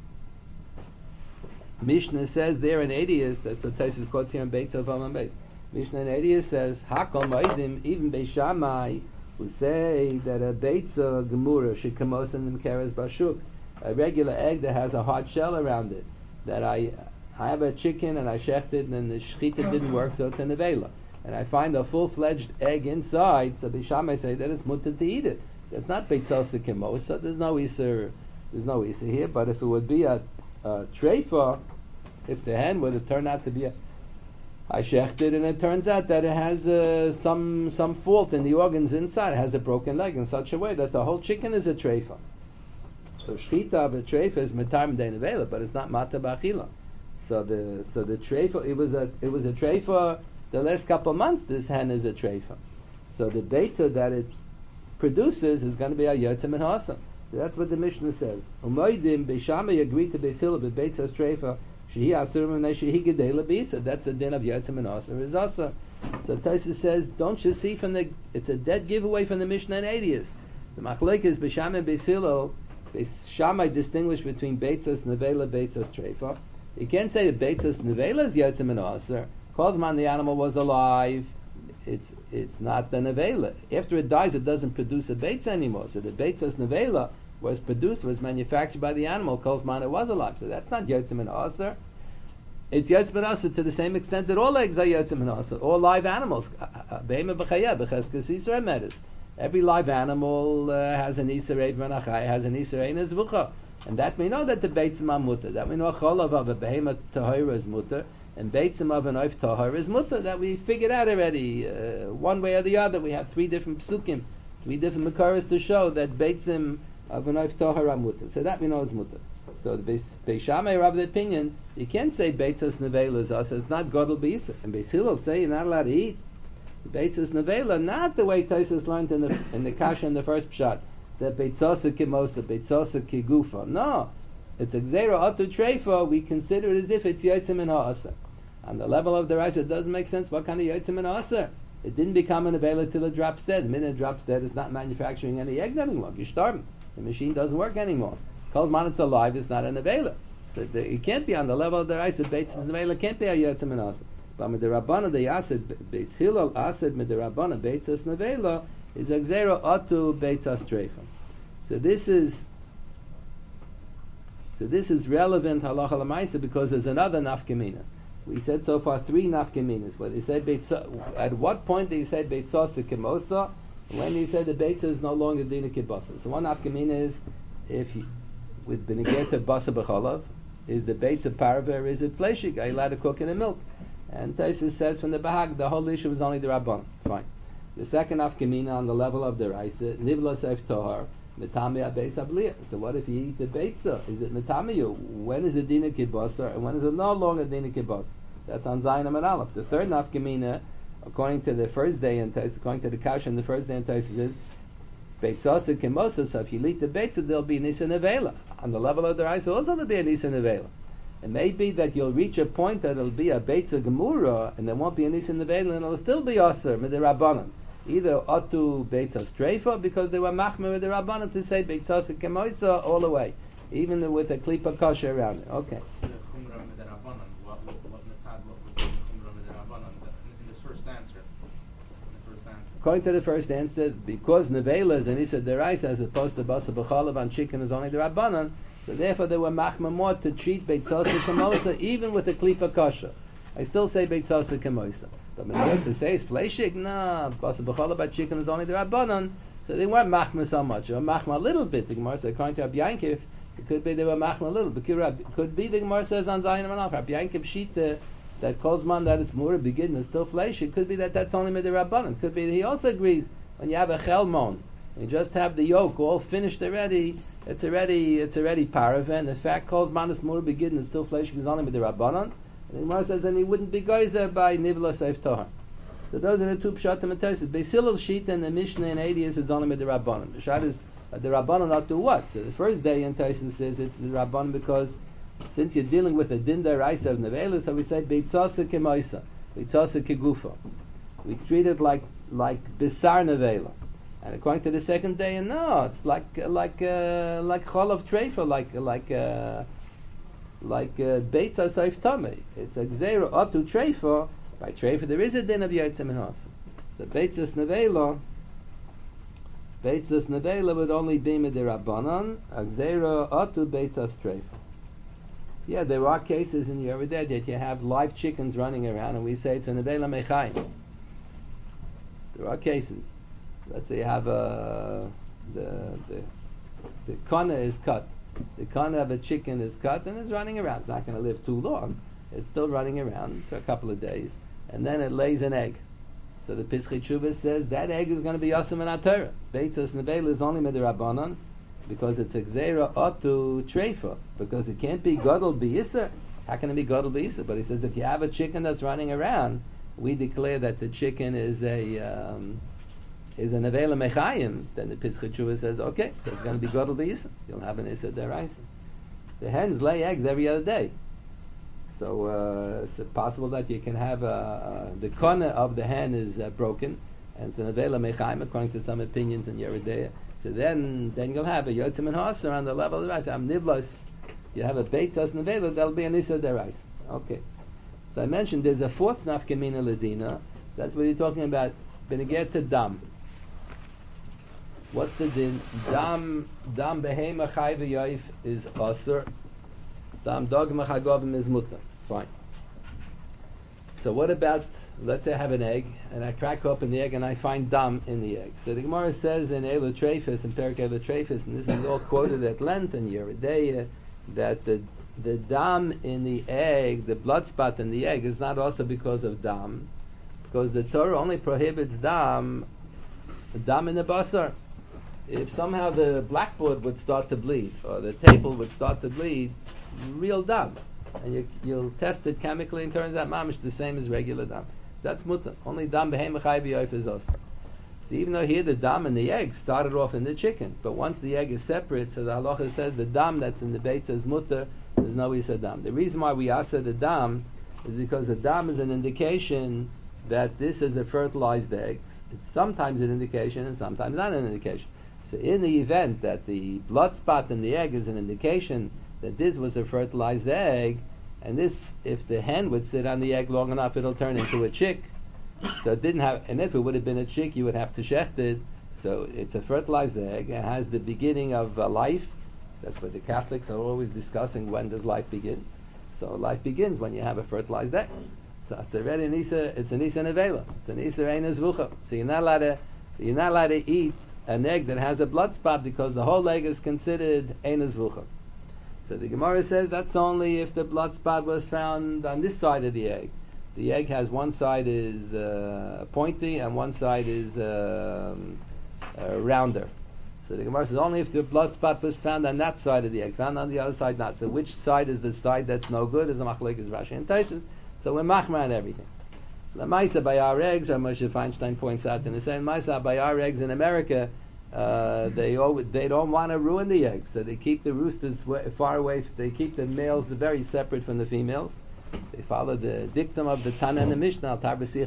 Mishnah says there in Eidius, that's what Taisus quotes here in Beitz of Aman Beis. Mishnah in Eidius says, Hakol Ma'idim, even Beishamai, who say that a Beitz of Gemura should come out in the Keres Bashuk, a regular egg that has a hard shell around it, that I I have a chicken and I shecht it and the shechita didn't work, so it's in the Vela. And I find a full-fledged egg inside, so Beishamai say that it's mutter to eat it. That's not Beitzos Kemosa, there's no Iser, there's no Iser here, but if it would be a Uh, treifa, if the hen would have turned out to be a I shechted and it turns out that it has uh, some some fault in the organs inside, it has a broken leg in such a way that the whole chicken is a treifa. So shchita of a treifa is metarm de'nevela, but it's not mata b'achila. So the so the treifa, it was a it was a treifa the last couple of months. This hen is a treifa. So the beitza that it produces is going to be a yotzim and hasam. So that's what the Mishnah says. Umaydim Beishamai agreed to Beis Hillel but Beitzas Treifa shehi asur m'nei shehi gedei lebisa. That's the din of Yotzim and Aser is Aser. So Taisus says, don't you see from the? It's a dead giveaway from the Mishnah and Eidius. The Machlekes is Beishamai and Beis Hillel. Beishamai distinguish between Beitzas Nevela, Beitzas Treifa. You can't say that Beitzas Nevela is Yotzim and Aser. Kozman the animal was alive. It's it's not the nevela. After it dies, it doesn't produce a beitza anymore. So the beitzas nevela was produced, was manufactured by the animal. Kolzman it was alive. So that's not yotzim and aser. It's yotzim and aser to the same extent that all eggs are yotzim and aser. All live animals. Every live animal uh, has an isarei v'nachai, has an isarei and a zvucha. And that we know that the beitzim are mutter. That we know cholav of a behemoth tahira is mutter. And beitzim of an oif tahar is mutter, that we figured out already, uh, one way or the other. We have three different psukim, three different makaras to show that beitzim of an oif tahar are mutter. So that we know is mutter. So the Beis Shammai are of the opinion, you can't say beitzas nevela is us, it's not godel beisa. And Beis Hillel say you're not allowed to eat beitzas nevela, not the way Taisus learned in the in the kasha in the first pshat, that beitzasa kimosa, beitzasa kigufa. No. It's a gzera atu treifa, we consider it as if it's yotzim and ha'asar. On the level of the rice, it doesn't make sense. What kind of yotzim and ha'asar? It didn't become an avela till it drops dead. The minute it drops dead, it's not manufacturing any eggs anymore. You're starving. The machine doesn't work anymore. Kol man it's alive, it's not an avela. So the, it can't be on the level of the rice. The beitzim and avela can't be a yotzim and ha'asar. But with the Rabbana, the Asad, Beis Hillel Asad, with the Rabbana, Beitzas Nevela, is a Gzera Otu Beitzas Treifa. So this is so this is relevant halacha l'maisa because there's another nafkamina. We said so far three nafkaminas. Where he said beitza, at what point did he say beitzasa kemosa? When he said the beitza is no longer dina kibasa. So one nafkamina is if you, with benegeta basa b'chalav, is the beitza parva or is it fleshig? Are you allowed to cook in the milk? And Taisus says from the bahag the whole issue was only the rabban. Fine. The second nafkamina on the level of the raisa nivla seif tohar. So what if you eat the beitza? Is it metamiyu? When is it dina kibasa and when is it no longer dina kibasa? That's on Zayin and Aleph. The third nafkamina, according to the first day in Tais, according to the Kasha in the first day in Tais, is beitzasa kimosa. So if you eat the beitza, there'll be nisa nevela. On the level of the rice, also there'll be a nisa nevela. It may be that you'll reach a point that it'll be a beitza gemura and there won't be a nisa nevela and it'll still be aser with the rabbanon. Either otu beitza streifa because they were machmer with the rabbanon to say beitzasa kemosa all the way, even with a klipa kosher around it. Okay. So the chumrah with the rabbanon, what what what mitzad what would be the chumrah with the rabbanon in the first answer? In the first answer. According to the first answer, because nevela is an isa deraisa as opposed to basa b'chalav and chicken is only the rabbanon, so therefore they were machmer more to treat beitzasa kemosa even with a klipa kosher. I still say beitzasa kemosa. But when you to say it's fleshig, nah, basa b'chalav by chicken is only the rabbanon, so they weren't machmer so much. They were machmer a little bit. The Gemara said, according to Rabbi Yankiv, it could be they were machmer a little. But it could be the Gemara says on Zayin and Aleph, Rabbi Yankiv shita that calls man that it's more begin is still flesh. It could be that that's only with the rabbanon. It could be that he also agrees when you have a chelmon, you just have the yolk all finished already. It's already it's already paraven. The fact calls man is more begin is still flesh is only with the rabbanon. And the Gemara says then he wouldn't be geyser by nivla seif tohar. So those are the two pshatim and tesis. Beis Hillel shita and the Mishnah in eighties is only with the rabbanon. The shad is uh, the rabbanon not do what? So the first day in Tyson says it's the rabbanon because since you're dealing with a din deraisa of nevela, so we say beitzasa kemoisa, beitzasa kegufa. We treat it like like bisar nevela. And according to the second day, no, it's like uh, like uh, like cholav treifa, like like uh, like uh, beitza seif tamei. It's a gzeira otu treifa. By treifa there is a din of yotzim and hasa. The beitzas nevela, beitzas nevela would only be med rabbanon. A gzeira otu beitzas treifa. Yeah, there are cases in the Yoreh De'ah that you have live chickens running around, and we say it's a nevela mechayim. There are cases. Let's say you have a the the the kana is cut. The kana of a chicken is cut and is running around. It's not going to live too long. It's still running around for a couple of days, and then it lays an egg. So the Pischei Tshuva says that egg is going to be yasim and atera. Beitzas nevela is only midrabanan because it's a gzeira otu treifa because it can't be gadol b'yisser. How can it be gadol b'yisser? But he says if you have a chicken that's running around, we declare that the chicken is a um, is a nevela mechayim. Then the Pischei Tshuva says okay, so it's going to be gadol b'yisser. You'll have an issa deraisa. The hens lay eggs every other day. So uh, it's possible that you can have uh, uh, the kana of the hen is uh, broken, and it's a nevela mechaim according to some opinions in Yoreh De'ah. So then, then you'll have a yotzim and hasa on the level of the rice. Am nivlas, you have a beitzas nevela. That'll be an issa derais. Okay. So I mentioned there's a fourth nafkamina ladina. That's what you're talking about. Beneget to dam. What's the din? Dam dam behema chayv yoif is aser. Dam dogma chagovim is mutter. Fine. So what about, let's say I have an egg, and I crack open the egg, and I find dam in the egg. So the Gemara says in Elu Treifus, in Perik Elu Treifus, and this is all quoted at length in Yoreh De'ah, that the the dam in the egg, the blood spot in the egg, is not also because of dam, because the Torah only prohibits dam, dam in the basar. If somehow the blackboard would start to bleed, or the table would start to bleed, real dam, and you, you'll test it chemically, and it turns out mamish the same as regular dam. That's mutter. Only dam behem chayv yoif is us. So even though here the dam in the egg started off in the chicken, but once the egg is separate, so the halacha says the dam that's in the beit says mutter. There's no isa dam. The reason why we asa the dam is because the dam is an indication that this is a fertilized egg. It's sometimes an indication and sometimes not an indication. So in the event that the blood spot in the egg is an indication that this was a fertilized egg, And this, if the hen would sit on the egg long enough, it'll turn into a chick. So it didn't have, and if it would have been a chick, you would have to shecht it. So it's a fertilized egg. It has the beginning of uh, life. That's what the Catholics are always discussing. When does life begin? So life begins when you have a fertilized egg. So it's already an isa. It's an isa nevela. It's an isa reina zvucha. So you're not allowed to, you're not allowed to eat an egg that has a blood spot because the whole egg is considered eina zvucha. So the Gemara says that's only if the blood spot was found on this side of the egg. The egg has one side is uh, pointy and one side is um, uh, rounder. So the Gemara says only if the blood spot was found on that side of the egg, found on the other side not. So which side is the side that's no good? Is a machlekes Rashi and Taisus. So we're machmer on everything. The Maisa by our eggs, or Moshe Feinstein points out in the same Maisa by our eggs in America. Uh, they always, they don't want to ruin the eggs, so they keep the roosters w- far away. They keep the males very separate from the females. They follow the dictum of the Tana and the Mishnah.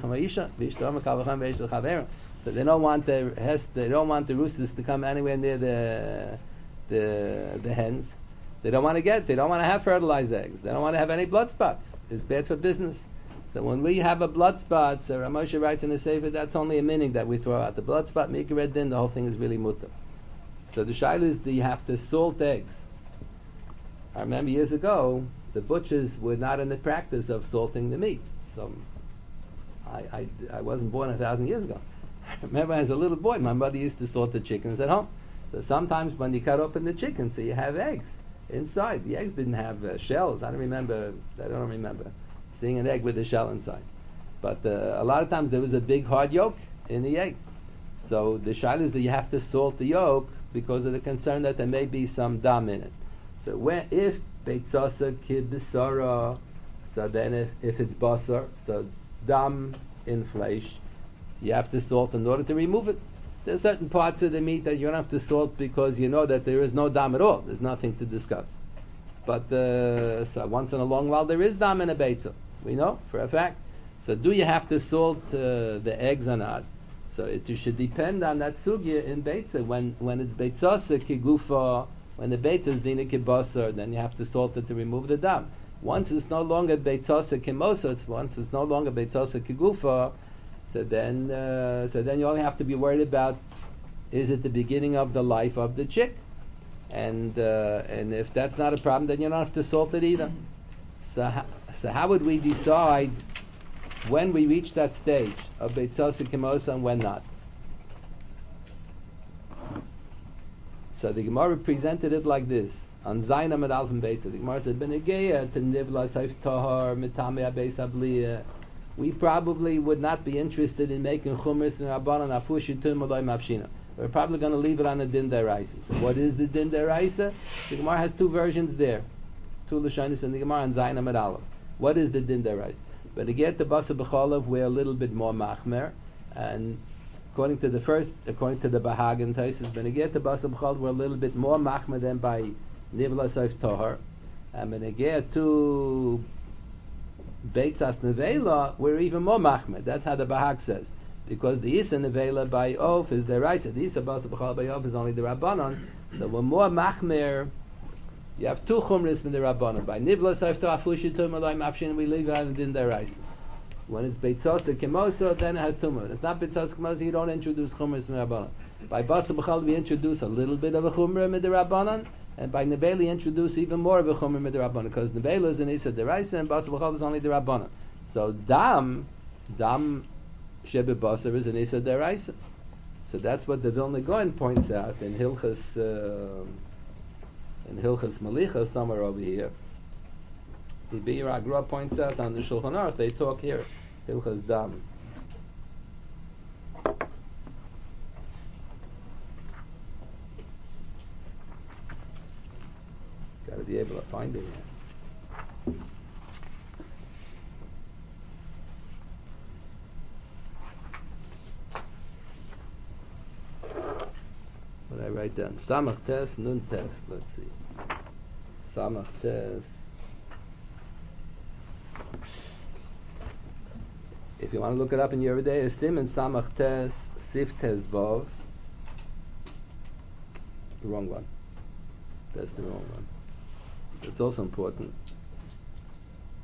So they don't want the they don't want the roosters to come anywhere near the the the hens. They don't want to get. They don't want to have fertilized eggs. They don't want to have any blood spots. It's bad for business. So when we have a blood spot, so Ramosha writes in the Sefer, that's only a meaning that we throw out. The blood spot, make red din, the whole thing is really mutter. So the shaila is, do you have to salt eggs? I remember years ago, the butchers were not in the practice of salting the meat. So I, I, I wasn't born a thousand years ago. I remember as a little boy, my mother used to salt the chickens at home. So sometimes when you cut open the chicken, so you have eggs inside. The eggs didn't have uh, shells. I don't remember. I don't remember seeing an egg with a shell inside. But uh, a lot of times there was a big hard yolk in the egg. So the shaila is that you have to salt the yolk because of the concern that there may be some dam in it. So when, if beitzasa kid b'sara, so then if, if it's basar, so dam in flesh, you have to salt in order to remove it. There are certain parts of the meat that you don't have to salt because you know that there is no dam at all. There's nothing to discuss. But uh, so once in a long while there is dam in a beitzah. We know for a fact. So do you have to salt uh, the eggs or not? So it should depend on that sugya in beitzah. When when it's beitzasa kigufa, when the beitzah is dina kibasar, then you have to salt it to remove the dam. Once it's no longer beitzasa kimosa, it's once it's no longer beitzasa kigufa, so then uh, so then you only have to be worried about, is it the beginning of the life of the chick? And uh, and if that's not a problem, then you don't have to salt it either. So how, so how would we decide when we reach that stage of beitzasa kimosa and when not? So the Gemara presented it like this on Zayin Amud Aleph and Beis. The Gemara said, "Benegeya to nivla seif tahar mitame abeis abliya." We probably would not be interested in making chumras and rabbanon afush yitum olay mafshina. We're probably going to leave it on the din deraisa. So what is the din deraisa? The Gemara has two versions there, two lashonis in the Gemara on Zayin Amud Aleph. What is the din deraisa? But to get the basa b'cholav, we're a little bit more machmer, and according to the first, according to the Bahag and Taisus, when to get the basa b'cholav, we're a little bit more machmer than by nivla seif tohar, and when to get to beitzas nevela, we're even more machmer. That's how the Bahag says. Because the Isa Nevela by Of is the Raisa. The Isa Basa B'chal by Of is only the Rabbanon. So we're more Machmer. You have two Chumris from the Rabbanon. By Nivla Saif to Afushi Tum Alay Mafshin, we leave it in the Raisa. When it's Beitzos Kemoso, then it has Tumah. When it's not Beitzos Kemoso, you don't introduce Chumris from the Rabbanon. By Basa B'chal, we introduce a little bit of a Chumra with the Rabbanon. And by Nevela, we introduce even more of a Chumra with the Rabbanon. Because Nevela is an Isa the Raisa, and Basa B'chal is only the Rabbanon. So Dam, Dam, Shebe Basar is an Isa Deraisa. So that's what the Vilna Gaon points out in Hilchas uh, in Hilchas Malicha, somewhere over here. The Be'er Agra points out on the Shulchan Aruch, they talk here, Hilchas Dam. Got to be able to find it here. What I write down? Samach Tes, Nun Tes. Let's see. Samach Tes. If you want to look it up in your everyday, Simon Samach Tes, Sif Tes Vav. The wrong one. That's the wrong one. It's also important.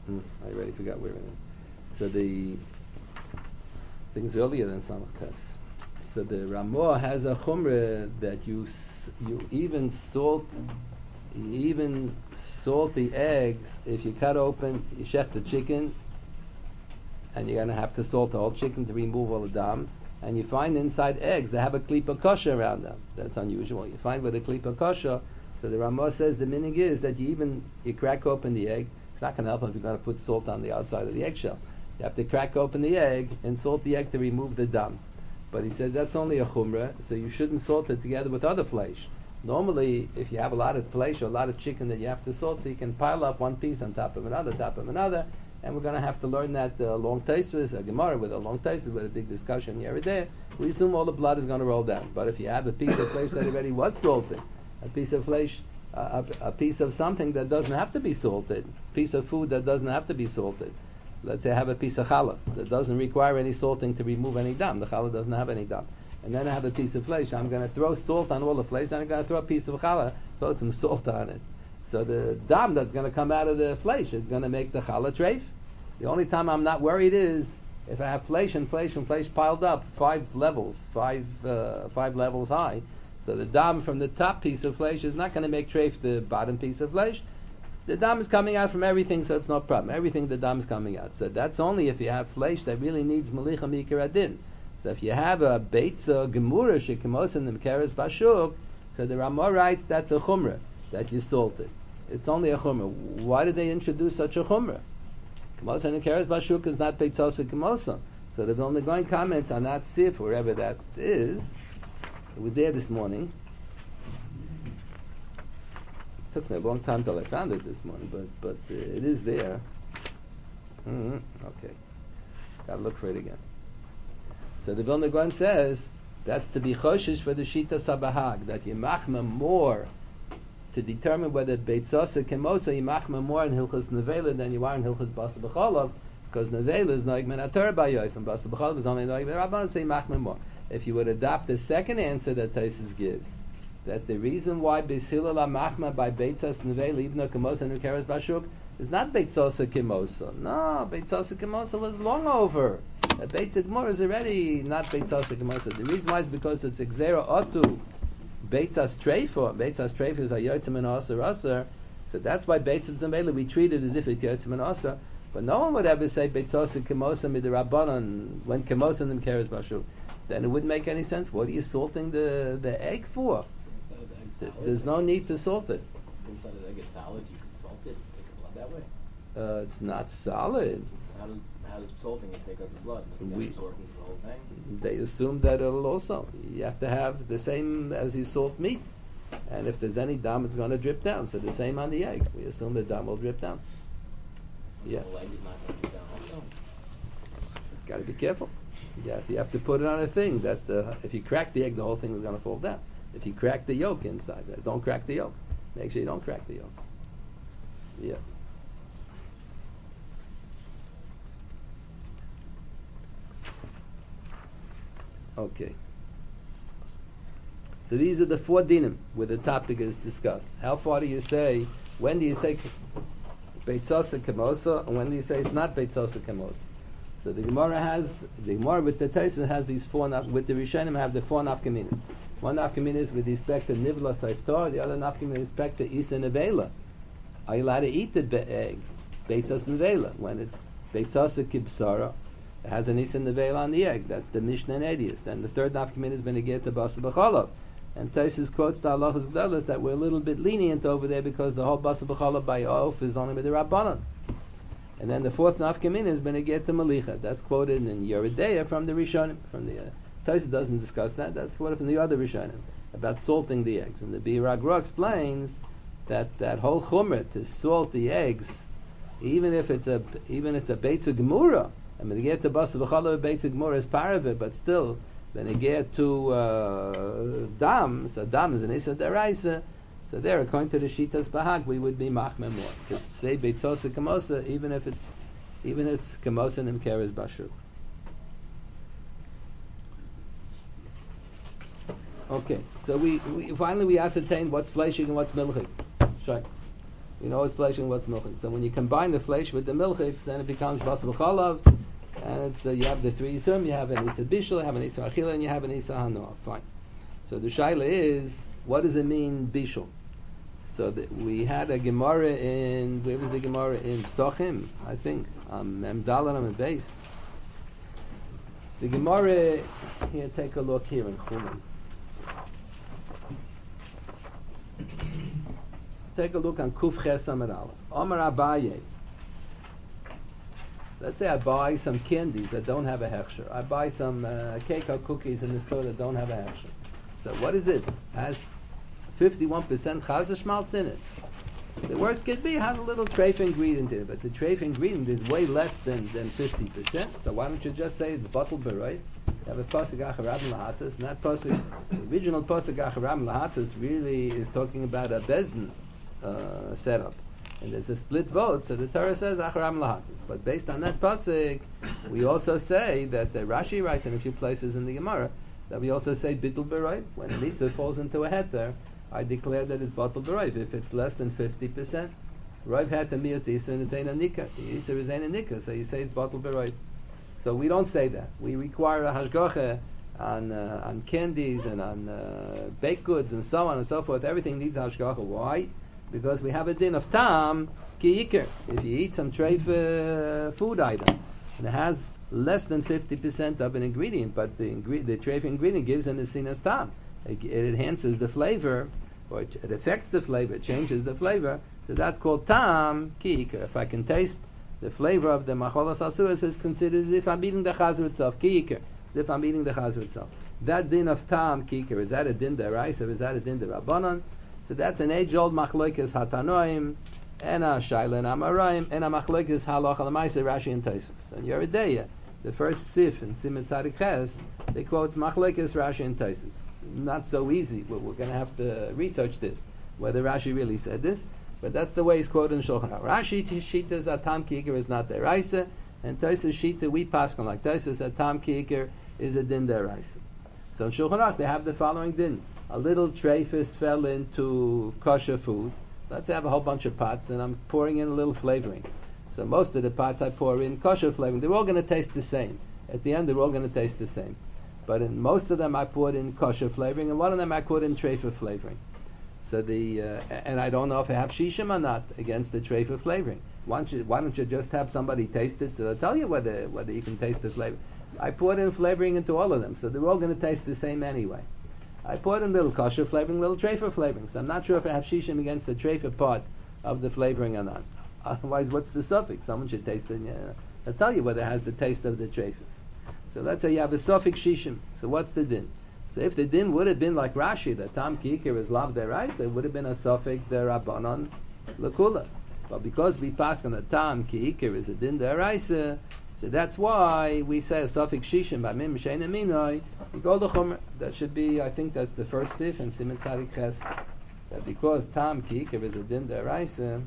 Hmm, I already forgot where it is. So the things earlier than Samach Tes. So the Ramah has a chumrah that you s- you even salt you even salt the eggs if you cut open you shech the chicken, and you're gonna have to salt the whole chicken to remove all the dam. And you find inside eggs that have a klipa kosher around them. That's unusual. You find with a klipa kosher. So the Ramah says the meaning is that you even you crack open the egg. It's not going to help if you're going to put salt on the outside of the eggshell. You have to crack open the egg and salt the egg to remove the dam. But he said that's only a chumrah, so you shouldn't salt it together with other flesh. Normally, if you have a lot of flesh or a lot of chicken that you have to salt, so you can pile up one piece on top of another, top of another, and we're going to have to learn that uh, long taisvis, a Gemara with a long taisvis, with a big discussion here and there. We assume all the blood is going to roll down. But if you have a piece of flesh that already was salted, a piece of flesh, uh, a, a piece of something that doesn't have to be salted, a piece of food that doesn't have to be salted. Let's say I have a piece of challah that doesn't require any salting to remove any dam. The challah doesn't have any dam. And then I have a piece of flesh. I'm going to throw salt on all the flesh, then I'm going to throw a piece of challah, throw some salt on it. So the dam that's going to come out of the flesh is going to make the challah treif. The only time I'm not worried is if I have flesh and flesh and flesh piled up five levels, five uh, five levels high. So the dam from the top piece of flesh is not going to make treif the bottom piece of flesh. The dam is coming out from everything, so it's no problem. Everything the dam is coming out. So that's only if you have flesh that really needs malicha mikar adin. So if you have a beitza gemura shekemos in the keres bashuk, so the Ramah writes that's a chumrah that you salted. It's only a chumrah. Why did they introduce such a chumrah? Kemosa and the keres bashuk is not beitzosa kemosa. So the Vilna Gaon comments on that sif, wherever that is. It was there this morning. It took me a long time till I found it this morning, but but uh, it is there. Mm-hmm. Okay, gotta look for it again. So the Vilna Gaon says that's to be choshish for the shita sabahag, that you machma more to determine whether beitzasa kemosa you machma more in hilchas nevela than you are in hilchas basa b'cholav, because nevela is noig men atar b'yoyf and basa b'cholav is only noig. The Rabbanan say machma more. If you would adopt the second answer that Taisus gives, that the reason why Beisila la Machma by Beitzas Nevei Libna Kemosa and Ukeres Bashuk is not Beitzosa Kemosa. No, Beitzosa Kemosa was long over. The Beitzah Gemara is already not Beitzosa Kemosa. The reason why is because it's Exera Otu Beitzas Treifa. Beitzas Treifa is a Yotzim and Aser Aser. So that's why Beitzas Nevei we treat it as if it's Yotzim and Aser. But no one would ever say Beitzosa Kemosa Midirabbanan when Kemosa and Ukeres Bashuk. Then it wouldn't make any sense. What are you salting the, the egg for? Inside of the egg salad, There's no need to salt it. Inside of the egg is salad, you can salt it, take the blood that way. Uh, it's not solid. How does how does salting it take out the blood? Does it We- absorb into the whole thing? They assume that it'll also. You have to have the same as you salt meat. And if there's any dam, it's going to drip down. So the same on the egg. We assume the dam will drip down. Yeah. The whole egg is not going to be down also. Got to be careful. You have, you have to put it on a thing that uh, if you crack the egg, the whole thing is going to fall down. If you crack the yolk inside, uh, don't crack the yolk. Make sure you don't crack the yolk. Yeah. Okay. So these are the four dinim where the topic is discussed. How far do you say? When do you say beitzosa kemosa, and when do you say it's not beitzosa kemosa? So the Gemara has the Gemara with the Taisun has these four naf, with the Rishonim have the four nafkaminas. One nafkamina is with respect to nivla saiftor, the other nafkamina with respect to isa nevela. Are you allowed to eat the be- egg beitzas nevela when it's beitzasa kibsara? It has an isa nevela on the egg. That's the Mishnah and Edius. Then the third nafkamina is going to get to basa b'cholav. And Taisus quotes the halachas gdolos that we're a little bit lenient over there because the whole basa b'cholav by oaf is only with the rabbanon. And then the fourth nafkamina is going to get to malicha. That's quoted in Yeridea from the Rishonim. From the uh, Tosfos doesn't discuss that. That's quoted from the other Rishonim about salting the eggs. And the Biragra explains that that whole chumrah to salt the eggs, even if it's a even it's a beitza gemura. I mean, to get to basa v'chala beitza gemura is part of it, but still, when you get to uh, dam, so dam is an isa deraisa. So there, according to the Shitas Bahag, we would be machmeh more. To say beitzosa kemosa, even if it's even if it's kemosa and imkeres bashuk. Okay, so we, we finally we ascertained what's fleishig and what's milchig. Sure. We know what's flesh and what's milchik. So when you combine the flesh with the milchiks, then it becomes bas b'chalav, and it's uh, you have the three yisurim. You have an isa bishul, you have an isa achila, and you have an isa hanoah. Fine. So the shaila is, what does it mean bishul? So the, we had a Gemara in, where was the Gemara? In Psochim, I think. Um, Memdalan on the base. The Gemara, here, take a look here in Chulin. Take a look on Kuf Ches Amar Aleph. Omar Abaye. Let's say I buy some candies that don't have a hechsher. I buy some uh, cake or cookies in the store that don't have a hechsher. So what is it? Has fifty-one percent chazer schmaltz in it. The worst could be it has a little treif ingredient in it, but the treif ingredient is way less than, than fifty percent. So why don't you just say it's bottle beroy? You have a pasuk acharab lahatas, and that pasuk, the original pasuk acharab lahatas, really is talking about a bezdin uh, setup. And there's a split vote, so the Torah says acharab lahatas. But based on that pasuk, we also say that the Rashi writes in a few places in the Gemara that we also say bitul beroy. When Lisa falls into a heter, I declare that it's bottle b'roiv if it's less than fifty percent. Roiv had to miyat isa and it's ein a nikah. Isa is ein a nikah, so you say it's bottle b'roiv. So we don't say that. We require a hashgacha on uh, on candies and on uh, baked goods and so on and so forth. Everything needs hashgacha. Why? Because we have a din of tam ki yikr. If you eat some treif uh, food item and it has less than fifty percent of an ingredient, but the ingre- the treif ingredient gives an asinas tam. It, it enhances the flavor, or it, it affects the flavor, it changes the flavor. So that's called tam ki yikr. If I can taste the flavor of the macholas asuras, is considered as if I'm eating the chazer itself, ki yikr, as if I'm eating the chazer itself. That din of tam ki yikr, is that a din deraisa, or is that a din derabanan? So that's an age-old machlokes hatanoim, and a shaila and amarayim, and a machlokes halacha l'maisa Rashi and Tosfos. And Yoreh De'ah, the first sif in Siman Tzadik Ches, they quote machlokes Rashi and Tosfos. Not so easy. We're, we're going to have to research this, whether Rashi really said this, but that's the way he's quoted in Shulchan Aruch. Rashi shita is that tam ki yikr is not deraisa, and Tosfos shita we pass on like Tosfos that tam ki yikr is a din deraisa. So in Shulchan Aruch they have the following din: a little treifus fell into kosher food. Let's say I have a whole bunch of pots, and I'm pouring in a little flavoring. So most of the pots I pour in kosher flavoring, they're all going to taste the same. At the end, they're all going to taste the same. But in most of them I poured in kosher flavoring, and one of them I poured in treifa flavoring. So the uh, and I don't know if I have shishim or not against the treifa flavoring. Why don't, you, why don't you just have somebody taste it so they'll tell you whether whether you can taste the flavor. I poured in flavoring into all of them, so they're all going to taste the same anyway. I poured in little kosher flavoring, little treifa flavoring. So I'm not sure if I have shishim against the treifa part of the flavoring or not. Otherwise, what's the suffix? Someone should taste it. Uh, I'll tell you whether it has the taste of the treifas. So let's say you have a suffix shishim. So what's the din? So if the din would have been like Rashi, that tam ki yikr is lav deraisa, it would have been a suffix derabanan lekula. But because we pass on the tam ki yikr is a din deraisa, so that's why we say a suffix shishim by mim shein aminoi. You go to chomer. That should be, I think that's the first sif in Siman Tzadik Ches. That because tam ki yikr is a din deraisa,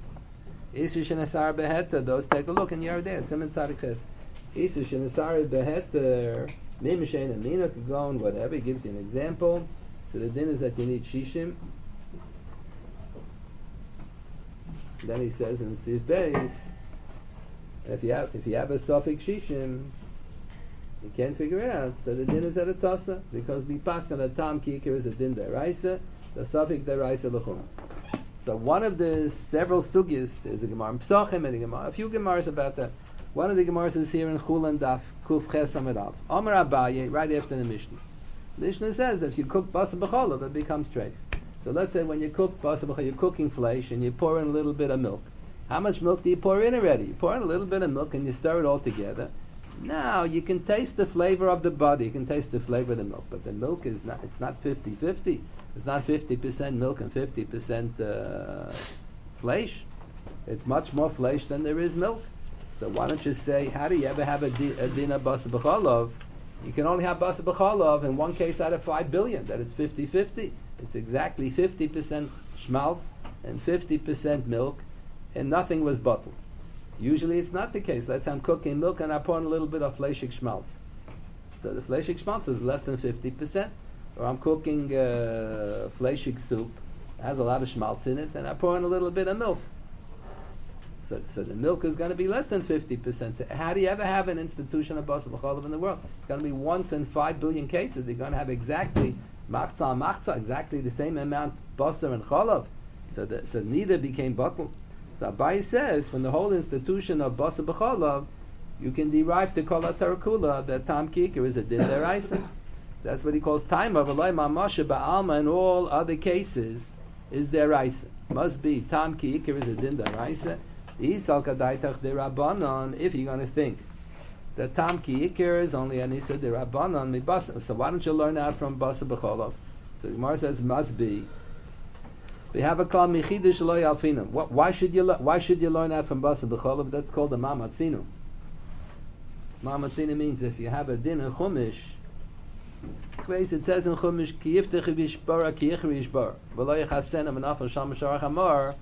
isu shenasar beheta. Those take a look in Yoreh De'ah Siman Tzadik Ches. Isa shenasari beheter mim shein amina could go on whatever. He gives you an example. So the din is that you need shishim. Then he says in Siv Beis, if you have if you have a suffix shishim, you can't figure it out. So the din is that it's asa because we pass on the tam ki yikr is a din deraisa, the suffix deraisa l'chum. So one of the several sugyas, there's a gemara in Psochim and a gemara, a few gemaras about that. One of the Gemaras is here in Chulin Daf Kuf Ches Amud Aleph. Amar Abaye, right after the Mishnah. The Mishnah says if you cook basa b'cholav, it becomes treif. So let's say when you cook basa b'cholav, you're cooking flesh and you pour in a little bit of milk. How much milk do you pour in already? You pour in a little bit of milk and you stir it all together. Now you can taste the flavor of the body. You can taste the flavor of the milk, but the milk is not. It's not fifty-fifty. It's not fifty percent milk and fifty percent uh, flesh. It's much more flesh than there is milk. So why don't you say, how do you ever have a, di- a dinner basa b'cholav? You can only have basa b'cholav in one case out of five billion, that it's fifty-fifty. It's exactly fifty percent schmaltz and fifty percent milk, and nothing was bottled. Usually it's not the case. Let's say I'm cooking milk and I pour in a little bit of fleshig schmaltz. So the fleshig schmaltz is less than fifty percent. Or I'm cooking uh, fleshig soup, it has a lot of schmaltz in it, and I pour in a little bit of milk. So, so the milk is going to be less than fifty percent. So how do you ever have an institution of basar b'chalav in the world? It's going to be once in five billion cases. They're going to have exactly machza machza, exactly the same amount basar and chalav. So, the, so neither became batul. So Abai says, from the whole institution of basar b'chalav, you can derive to kol tarakula that tam kikar is a din deraisa. That's what he calls time of alay mamasha ba'alma in all other cases is deraisa. Must be tam kikar is a din deraisa. Isal kadaitach derabanan, if you're going to think that tam kikar is only an isa derabanan mibasa. So why don't you learn out from basar b'chalav? So the Gemara says must be. We have a call michidush lo yalfinam. Why should you why should you learn out from basar b'chalav? That's called a mamatzinu. Mamatzinu means if you have a din in chumash, it says in chumash ki yiftach v'yishbara ki yichri yishbar v'lo yichasena menafel sham sharach amar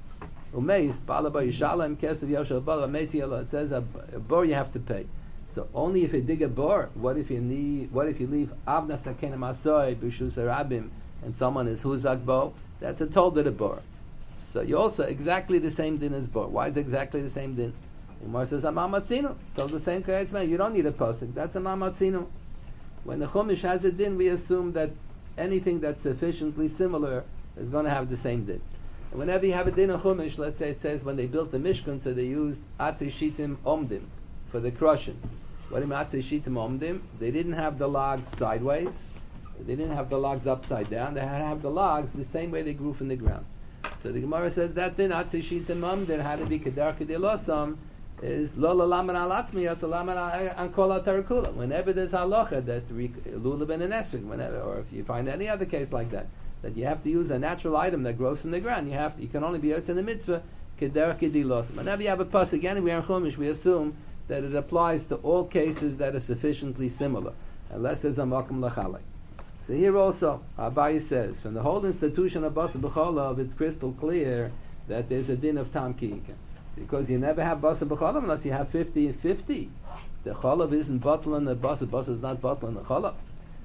umeis bala ba yishalem kesav yoshel bala meisi yalo. It says a, a bor you have to pay. So only if you dig a bor. What if you need? What if you leave avna sakena masoy b'shus arabim and someone is huzak bo? That's a told of the bor. So you also exactly the same din as bor. Why is it exactly the same din? Umar says a mamatzinu. Told the same kayetzman. You don't need a pasuk. That's a mamatzinu. When the chumash has a din, we assume that anything that's sufficiently similar is going to have the same din. And whenever you have a din of chumash, let's say it says when they built the mishkan, so they used atzei shitim omdim for the crushing. What do you mean atzei shitim omdim? They didn't have the logs sideways. They didn't have the logs upside down. They had to have the logs the same way they grew from the ground. So the Gemara says that din atzei shitim omdim had to be kedar kedilosam is lo laman alatzmi yas laman an kol tarakula. Whenever there's halacha that lulav and an esrog, whenever, or if you find any other case like that, that you have to use a natural item that grows from the ground, you have to, you can only be yotz in the mitzvah keder kedilos. Whenever you have a pasuk anywhere in chumash, we assume that it applies to all cases that are sufficiently similar, unless there's a makom lachalek. So here also, Abaye says, from the whole institution of basar b'chalav, it's crystal clear that there's a din of tam ki'ika. Because you never have basar b'chalav unless you have fifty and fifty. The chalav isn't bottling the basar, basar is not bottling the chalav.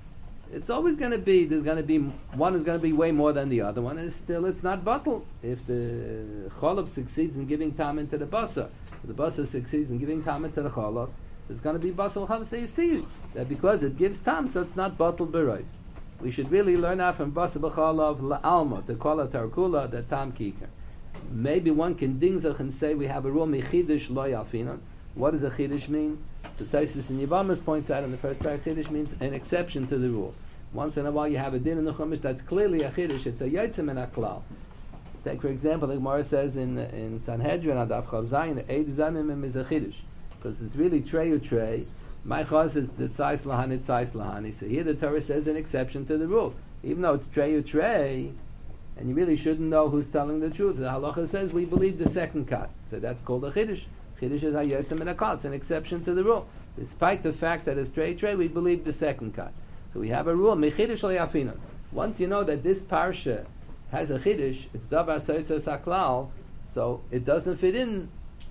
It's always going to be, there's going to be, one is going to be way more than the other one, and still it's not bottled. If the chalav succeeds in giving tam into the basar, the basar succeeds in giving tam into the chalav, there's going to be basar chalav. So you see that because it gives tam, so it's not bottled b'roy. We should really learn out from basar b'chalav la'alma, the kol tarakula, the tam kikar. Maybe one can dingzach and say we have a rule mechidush lo yalfinan. What does a chidush mean? So Taisus and Yavamas points out in the first paragraph, chidush means an exception to the rule. Once in a while you have a din in the chumash that's clearly a chidush. It's a yotzim and a klal. Take for example, the Gemara says in in Sanhedrin Adaf Chal Zayin, eid zamim is a chidush because it's really trey or trey. My chaz is the tzais lahani tzais lahani. So here the Torah says an exception to the rule, even though it's trey or trey. And you really shouldn't know who's telling the truth. The halacha says we believe the second cut. So that's called a chiddush. Chiddush is hayotzim and a kal. It's an exception to the rule. Despite the fact that it's trey trey, we believe the second cut. So we have a rule, mechiddush le'afinon. Once you know that this parsha has a chiddush, it's davar soisos haklal, so it doesn't fit in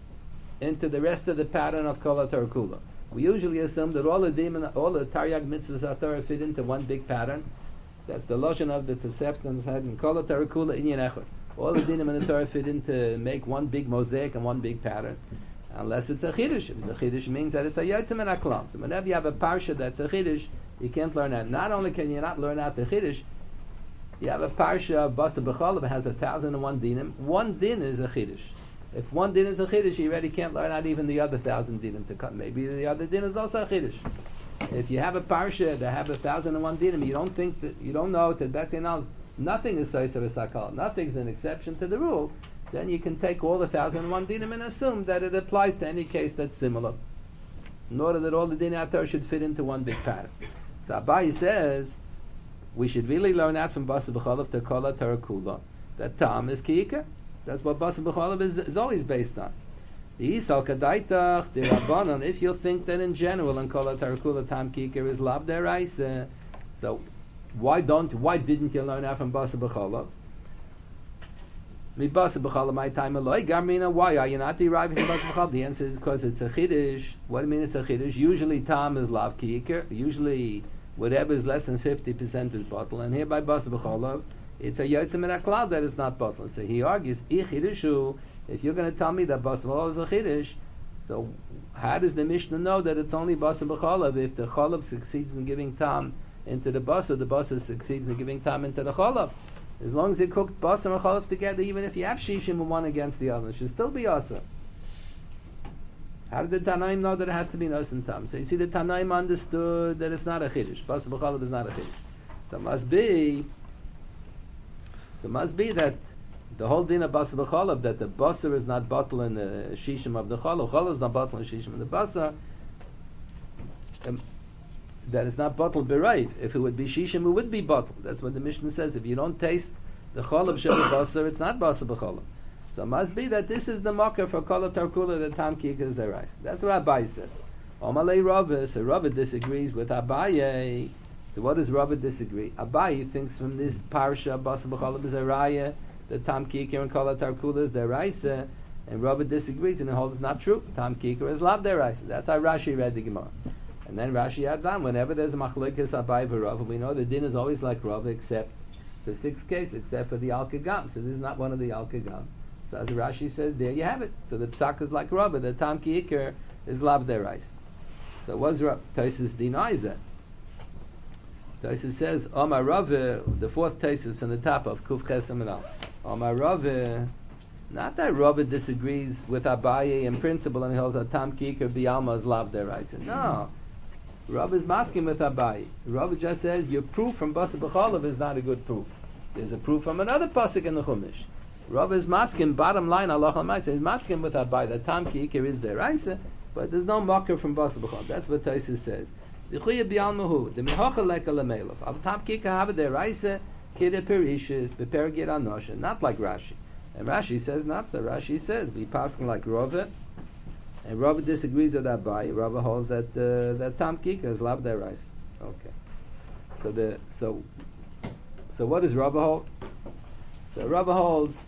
into the rest of the pattern of kol tarakula. We usually assume that all the demon, all the taryag mitzvahs of Torah fit into one big pattern. That's the lashon of the Tosefta said in kol tarakula inyan echad. All the dinim in the Torah fit in to make one big mosaic and one big pattern, unless it's a chiddush. If it's a chiddush, means that it's a yotzim and a klal. So whenever you have a parsha that's a chiddush, you can't learn that. Not only can you not learn out the chiddush, you have a parsha of basar b'chalav that has a thousand and one dinim. One din is a chiddush. If one din is a chiddush, you already can't learn out even the other thousand dinim to come. Maybe the other din is also a chiddush. If you have a parsha that have a thousand and one dinim, you don't think that you don't know to the best of your knowledge, nothing is soiser v'sakal, nothing's an exception to the rule, then you can take all the thousand and one dinim and assume that it applies to any case that's similar, in order that all the dinim out there should fit into one big pattern. So Abaye says we should really learn out from basar b'chalav to kol tarakula that tam is kiika. That's what basar b'chalav is, is always based on. The Isal Kadaitach, the Rabbanon, if you think that in general in Kol Tarakula Tam Kikar is Lav Deraisa, so why don't why didn't you learn out from Basar B'chalav? Mi Basar B'chalav my time aloi Garmina, why are you not deriving from Basar B'chalav? The answer is because it's a Chiddush. What do you mean it's a Chiddush? Usually Tam is Lav Kikar, usually whatever is less than fifty percent is bottle, and here by Basar B'chalav it's a Yotzim and a Klal that is not bottle. So he argues, I Chiddushu If you're going to tell me that basar b'cholav is a chiddush, so how does the Mishnah know that it's only basar b'cholav if the cholav succeeds in giving tam into the basar, the basar succeeds in giving tam into the cholav? As long as you cooked basar and cholav together, even if you have shishim one against the other, it should still be asr. How did the Tanaim know that it has to be nos and tam? So you see, the Tanaim understood that it's not a chiddush. Basar b'cholav is not a chiddush. So it must be, so it must be that the whole din of basar b'cholav, that the basar is not bottle in the shishim of the cholav, cholav is not bottle in the shishim of the basar, um, that it's not bottle b'rayv. If it would be shishim, it would be bottle. That's what the Mishnah says. If you don't taste the cholav shel basar, it's not basar b'cholav. So it must be that this is the mocker for kol tarkula, the tam kika is the rice. That's what Abaye says. Omalei Rava, so Rava disagrees with Abaye. So what does Rava disagree? Abaye thinks from this parsha basar b'cholav is a raya, the tam kika and kol tarkula is the rice, and Rava disagrees and he holds it's not true. Tam kika is lav the rice. That's how Rashi read the Gemara. And then Rashi adds on, whenever there's a machlokes Abaye for Rava, we know the din is always like Rava, except the sixth case, except for the Al Kagam. So this is not one of the Al Kagam. So as Rashi says, there you have it. So the psak is like Rava, the tam ki ikar is lav derais. So what's Rava? Tosfos denies that. Tosfos says, Omar Rava, the fourth Tosfos on the top of Kuf Ches Amud Aleph. Omar Rava, not that Rava disagrees with Abaye in principle and he holds that tam ki ikar b'alma is lav derais. No. Rava is masking with Abaye. Rava just says, your proof from basar b'cholav is not a good proof. There's a proof from another pasuk in the Chumash. Rav is masking, bottom line, Allah Almighty is masking with Abaye that tam ki ikar is there, right? But there's no mocker from basar b'cholav. That's what Tosfos says. The chuya b'almahu, the mehocha leka lemelov. Av tam ki ikar have there, right? Kide perishis, bepergir anosha. Not like Rashi. And Rashi says not so. Rashi says we paskin like Rava, and Rava disagrees with Abaye. Rava holds that uh, that tam ki ikar is lav there, right? Okay. So the so so what does Rava hold? So Rava holds.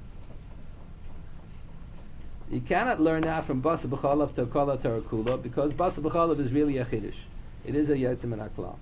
You cannot learn that from basar b'cholav to kol tarakula because basar b'cholav is really a chiddush. It is a yotze min haklal.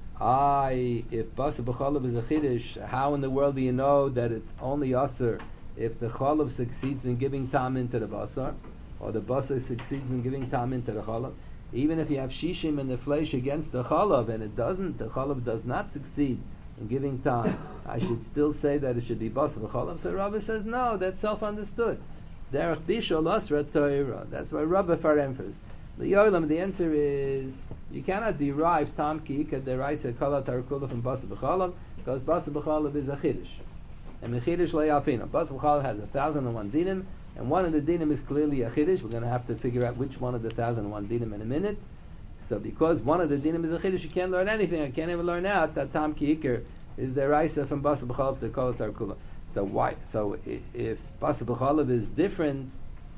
I, if basar b'cholav is a chiddush, how in the world do you know that it's only aser if the cholav succeeds in giving tam into the basar, or the basar succeeds in giving tam into the cholav? Even if you have shishim in the flesh against the cholav and it doesn't, the cholav does not succeed in giving tam, I should still say that it should be basar b'cholav. So Rava says no, that's self-understood. Derech bishol asra Torah. That's why Rava faremphas. The yolam, the answer is you cannot derive tam ki ikar deraisa kol tarakula from basar b'cholav because basar b'cholav is a chiddush. And the chiddush le'afina. Basar b'cholav has a thousand and one dinim, and one of the dinim is clearly a chiddush. We're going to have to figure out which one of the thousand and one dinim in a minute. So because one of the dinim is a chiddush, you can't learn anything. I can't even learn out that tam ki ikar is deraisa from basar b'cholav to kol tarakula. So why? So if basar b'cholav is different,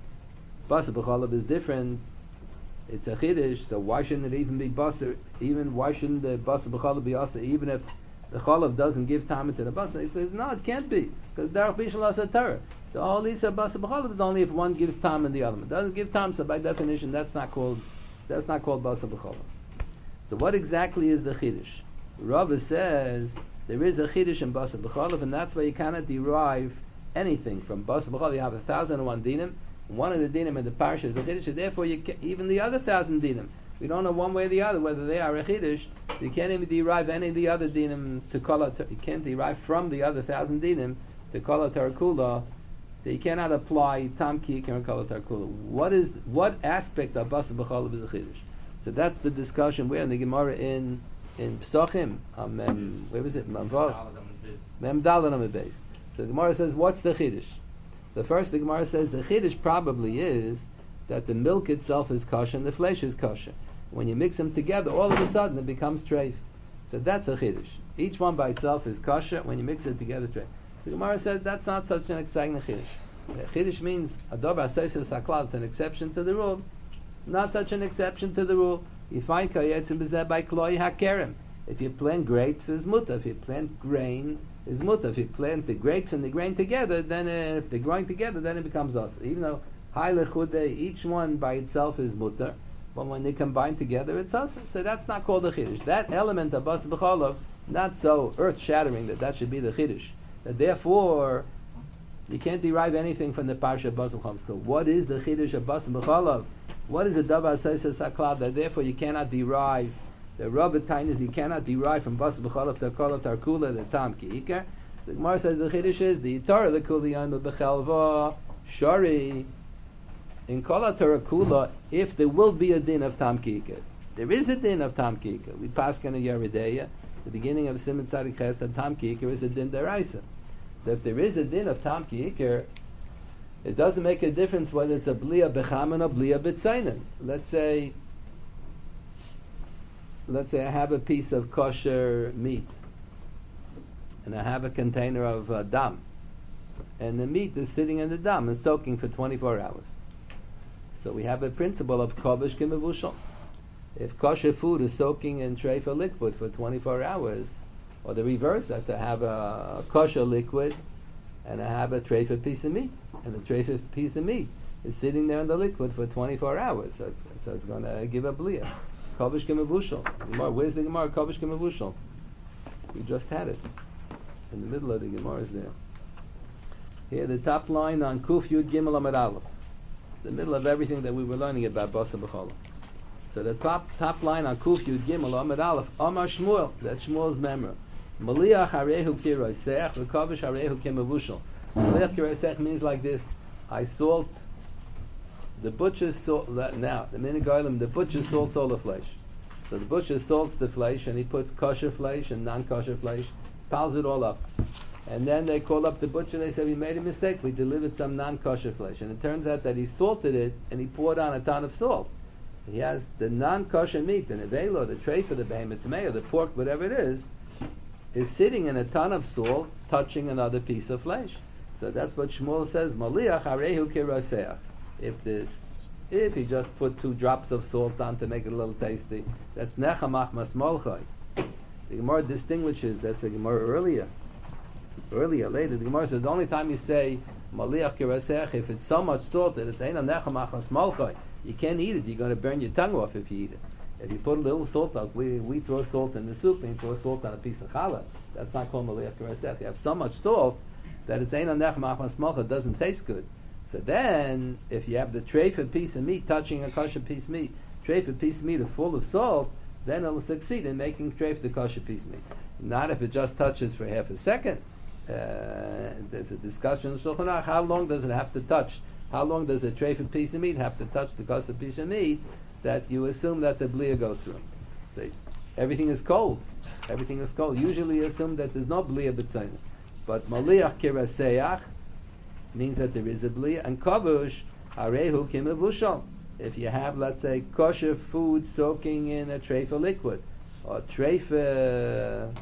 basar b'cholav is different. It's a chiddush. So why shouldn't it even be basar? Even why shouldn't the basar b'cholav be asa? Even if the cholav doesn't give tam to the basar, he says no, it can't be because derech bishul asa Torah. The whole isa basar b'cholav is only if one gives tam and the other one doesn't give tam. So by definition, that's not called that's not called basar b'cholav. So what exactly is the chiddush? Rava says. There is a chiddush in basar b'cholav, and that's why you cannot derive anything from basar b'cholav. You have a thousand and one dinim. One of the dinim in the parsha is a chiddush, and therefore you can, even the other thousand dinim, we don't know one way or the other whether they are a chiddush. You can't even derive any of the other dinim to kol. You can't derive from the other thousand dinim to kol tarakula. So you cannot apply tam ki ikar and kol tarakula. What is what aspect of basar b'cholav is a chiddush? So that's the discussion. We're in the Gemara in. In Pesachim, um, um, where was it? Mamvav. Mem Dalet Amud Beis. So the Gemara says, what's the chiddush? So first the Gemara says the chiddush probably is that the milk itself is kosher and the flesh is kosher. When you mix them together, all of a sudden it becomes treif. So that's a chiddush. Each one by itself is kosher. When you mix it together, it's treif. The Gemara says that's not such an exciting chiddush. Chiddush means adobar seisus haklal. It's an exception to the rule. Not such an exception to the rule. You find kayetzim b'zeh by kloi hakerem. If you plant grapes, it's mutter. If you plant grain, it's mutter. If you plant the grapes and the grain together, then uh, if they're growing together, then it becomes us. Even though high lechude, each one by itself is mutter, but when they combine together, it's us. So that's not called a chiddush. That element of basar b'cholav, not so earth-shattering that that should be the chiddush. That therefore, You can't derive anything from the parsha of basar b'chalav. So what is the chiddush of basar b'chalav? What is the davar seisa saklav that therefore you cannot derive? The Rabbi Tainis, you cannot derive from basar b'chalav to kolav tarkula the tam ki'ikar. The Gemara says the chiddush is the yitar lekuli yom b'chelva shari in kolav tarakula if there will be a din of tam ki'ikar. There is a din of tam ki'ikar. We pass in a Yeridea, the beginning of Simon Tzadik Ches, and tam ki'ikar is a din deraisa. So if there is a din of tam ki'ikar, it doesn't make a difference whether it's a blia bechaman or blia b'tzainen. Let's say, let's say I have a piece of kosher meat, and I have a container of uh, dam, and the meat is sitting in the dam and soaking for twenty-four hours. So we have a principle of kovish k'mevushal. If kosher food is soaking in treifa liquid for twenty-four hours, or the reverse, that's I have a kosher liquid and I have a treifa piece of meat, and the treifa piece of meat is sitting there in the liquid for twenty-four hours, so it's, so it's going to give a blia. Kovish k'mevushal. Gemara, where's the Gemara? Kovish k'mevushal. We just had it. In the middle of the Gemara is there. Here, the top line on Kuf Yud Gimel Amud Aleph. The middle of everything that we were learning about basar b'chalav. So the top top line on Kuf Yud Gimel Amud Aleph, Amar Shmuel, that's Shmuel's memory. Maliach harehu kiroseach v'kavish harehu k'mevushal. Maliach kiroseach means like this: I salt the butcher's salt. Now the minigolim, the butcher salts all the flesh. So the butcher salts the flesh and he puts kosher flesh and non-kosher flesh, piles it all up, and then they call up the butcher. They say we made a mistake. We delivered some non-kosher flesh, and it turns out that he salted it and he poured on a ton of salt. He has the non-kosher meat, the nevelo, the tray for the behemoth tomato, the pork, whatever it is, is sitting in a ton of salt, touching another piece of flesh. So that's what Shmuel says. Maliach harehu kiroseach. If this, if he just put two drops of salt on to make it a little tasty, that's nechamach masmolchay. The Gemara distinguishes. That's the Gemara earlier. Earlier, later, the Gemara says the only time you say maliach kiroseach, if it's so much salt that it's eina nechamach masmolchay, you can't eat it. You're going to burn your tongue off if you eat it. If you put a little salt on, we, we throw salt in the soup and you throw salt on a piece of challah. That's not called maliach kiroseach. You have so much salt that it's eina nechamach masmolchay, it doesn't taste good. So then, if you have the treifa piece of meat touching a kosher piece of meat, treifa piece of meat is full of salt, then it will succeed in making treifa the kosher piece of meat. Not if it just touches for half a second. Uh, there's a discussion in Shulchan Aruch, how long does it have to touch? How long does a treifa piece of meat have to touch the kosher piece of meat that you assume that the blia goes through? So everything is cold. Everything is cold. Usually you assume that there's no blia b'tzayna. But maliach kiraseach means that there is a blia, and kavush harehu kimevushal. If you have, let's say, kosher food soaking in a treifa liquid, or treifa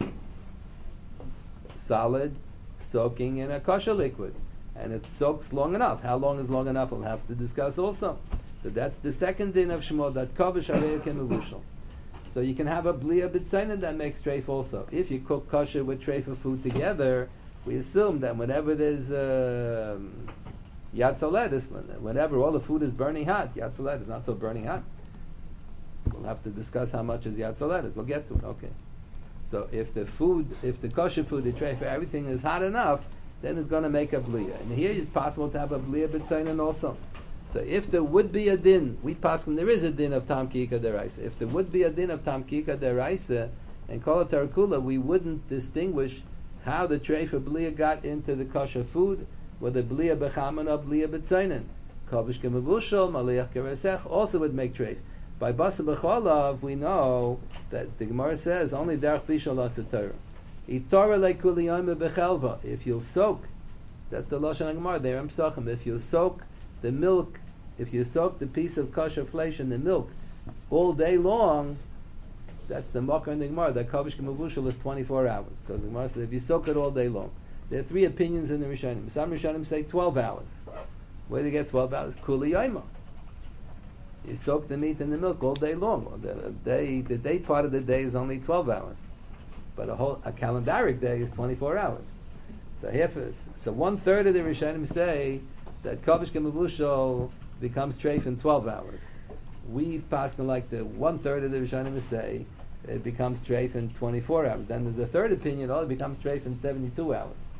solid soaking in a kosher liquid, and it soaks long enough. How long is long enough? We'll have to discuss also. So that's the second din of Shmuel, that kavush harehu kimevushal. So you can have a blia b'tzayna that makes treifa also. If you cook kosher with treifa food together, we assume that whenever there's uh, yatzolet, whenever all the food is burning hot, yatzolet is not so burning hot. We'll have to discuss how much is yatzolet. We'll get to it. Okay. So if the food, if the kosher food, the treifa, everything is hot enough, then it's going to make a blia. And here it's possible to have a blia b'tzayna also. So if there would be a din, we pass when there is a din of tam ki'ika deraisa. If there would be a din of tam ki'ika deraisa and kol tarakula, we wouldn't distinguish how the treifa blia got into the kosher food, whether blia bechaman or blia b'tzaynin. Kavish k'mevushal, maliach k'resech also would make treifa. By basar b'chalav, we know that the Gemara says only derech bishal asatara. Itora le'kuli yom b'chelva. If you'll soak, that's the lashon Gemara there in Pesachim. If you soak the milk, if you soak the piece of kosher flesh in the milk all day long, that's the makar in the Gemara, that kavish k'mevushal is twenty-four hours. Because the Gemara says if you soak it all day long. There are three opinions in the Rishonim. Some Rishonim say twelve hours. Where do you get twelve hours? Kuli yoma. You soak the meat in the milk all day long. Well, the day, the day part of the day is only twelve hours. But a whole, a calendaric day is twenty-four hours. So here, so one third of the Rishonim say that kavish k'mevushal becomes treif in twelve hours. We pass like the one third of the Rishonim say it becomes treif in twenty-four hours. Then there's a third opinion, oh, it becomes treif in seventy-two hours.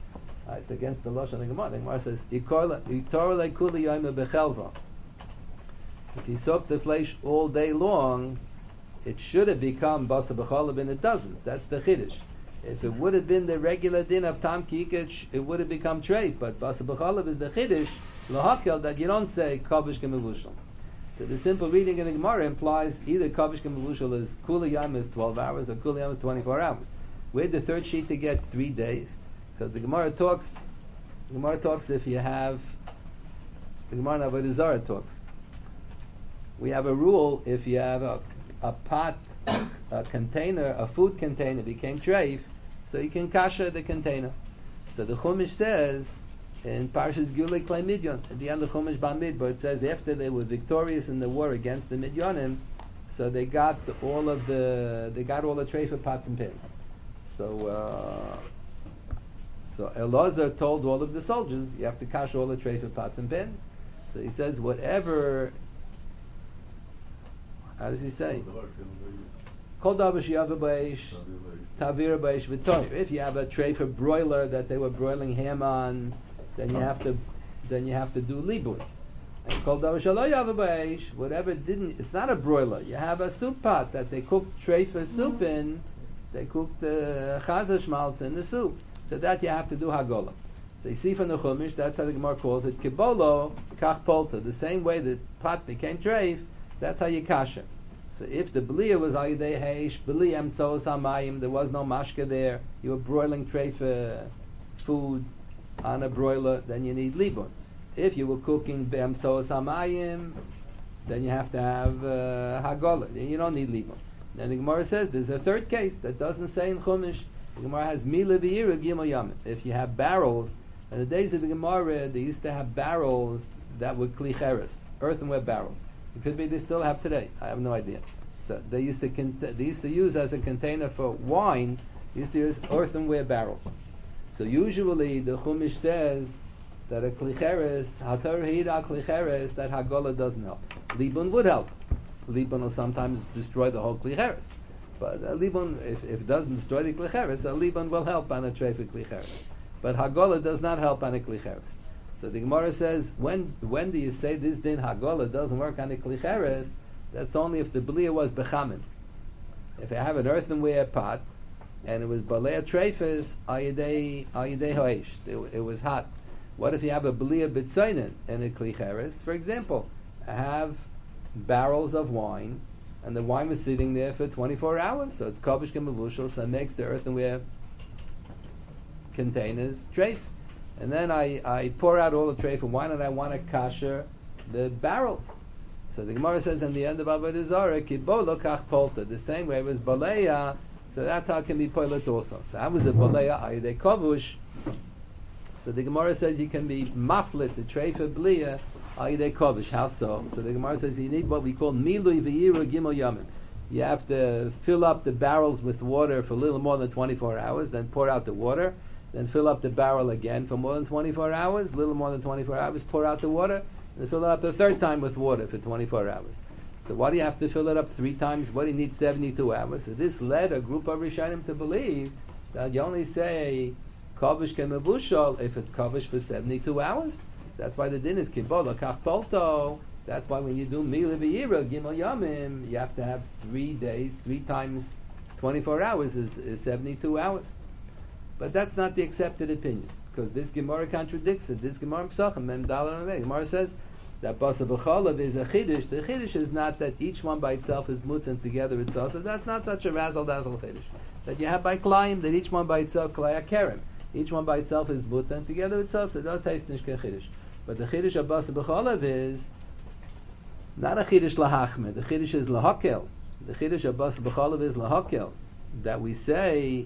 Uh, it's against the Lashon of the Gemara. The Gemara says, "Ikor le kuli yoyme bechelva." If you soak the flesh all day long, it should have become basa b'chalav, and it doesn't. That's the chiddush. If it would have been the regular din of tam kikach, it would have become treif. But basa b'chalav is the chiddush lahakel that you don't say kavish k'mevushal. So the simple reading in the Gemara implies either kavish k'mevushal is kuli yom is twelve hours or kuli yom is twenty-four hours. Where'd the third sheet to get three days? Because the Gemara talks, the Gemara talks if you have, the Gemara in Avodah Zarah talks. We have a rule, if you have a, a pot, a container, a food container became treif, so you can kasha the container. So the Chumash says, in Parshas Gilei Klei Midyon, at the end of Chumash Bamidbar, it says after they were victorious in the war against the Midyanim, so they got all of the, they got all the treifa pots and pans. So, uh, so Elazar told all of the soldiers, you have to kash all the treifa pots and pans. So he says, whatever. How does he say? Kol davar sheyava b'eish, tavir b'eish v'toyer. If you have a treifa broiler that they were broiling ham on, then you have to, then you have to do libun. And kol davar shelo yava b'eish, whatever didn't, it's not a broiler. You have a soup pot that they cooked treifa soup in. They cooked the chazer schmaltz in the soup. So that you have to do hagolah. So you see from the Chumash, that's how the Gemara calls it, kibolo, kach polta. The same way the pot became treif, that's how you kasha. So if the blia was ayidei heish, bli emtzoos hamayim, there was no mashka there, you were broiling treif uh, food on a broiler, then you need libun. If you were cooking be'emtzoos hamayim, then you have to have uh, hagolah. Then you don't need libun. Then the Gemara says there's a third case that doesn't say in Chumash. The Gemara has mila v'yira gimel yamim. If you have barrels, in the days of the Gemara, they used to have barrels that were klicheres, earthenware barrels. It could be they still have today. I have no idea. So they used to con- they used to use as a container for wine. They used to use earthenware barrels. So usually the Chumash says that a klicheres, hatar hira klicheres, that hagolah doesn't help. Libun would help. Libun will sometimes destroy the whole klicheres. But a libun, if, if it doesn't destroy the klicheres, a libun will help on a treifa klicheres. But hagolah does not help on a klicheres. So the Gemara says, when when do you say this din hagolah doesn't work on a klicheres? That's only if the blia was bechamin. If you have an earthenware pot and it was balei treifas, ayidei ayidei hoish, it was hot. What if you have a blia b'tzainin in a klicheres? For example, have barrels of wine, and the wine was sitting there for twenty-four hours, so it's kavish k'mevushal, so it makes the earthenware containers treif. And then I, I pour out all the treif of wine, and I want to kasher the barrels. So the Gemara says in the end of Avodah Zarah, kibolo kach polta, the same way it was baleya, so that's how it can be poilet also. So that was a baleya ayidei kavush. So the Gemara says you can be maflit, the treif of blia, ayidei kavush. How so? So the Gemara says you need what we call milui v'yiru gimel yamim. You have to fill up the barrels with water for a little more than twenty-four hours, then pour out the water, then fill up the barrel again for more than twenty-four hours, a little more than twenty-four hours, pour out the water, and fill it up the third time with water for twenty-four hours. So why do you have to fill it up three times? What do you need seventy-two hours? So this led a group of Rishonim to believe that you only say kavish kemevushal if it's kavish for seventy-two hours. That's why the din is kibola kach polto. That's why when you do mila v'yira gimel yamim, you have to have three days, three times twenty-four hours is, is seventy-two hours. But that's not the accepted opinion, because this Gemara contradicts it. This Gemara Pesachim, Mem Dalar Mem, Gemara says that Basa B'chalav is a Chiddush. The Chiddush is not that each one by itself is mutan together it's also. That's not such a razzle dazzle Chiddush. That you have by Klayim, that each one by itself, Klaya Kerem, each one by itself is mutan together it's also. It does taste Nishke Chiddush. But the Chiddush of Basa B'chalav is not a Chiddush Lahachmed. The Chiddush is Lahakel. The Chiddush of Basa B'chalav is Lahakel. That we say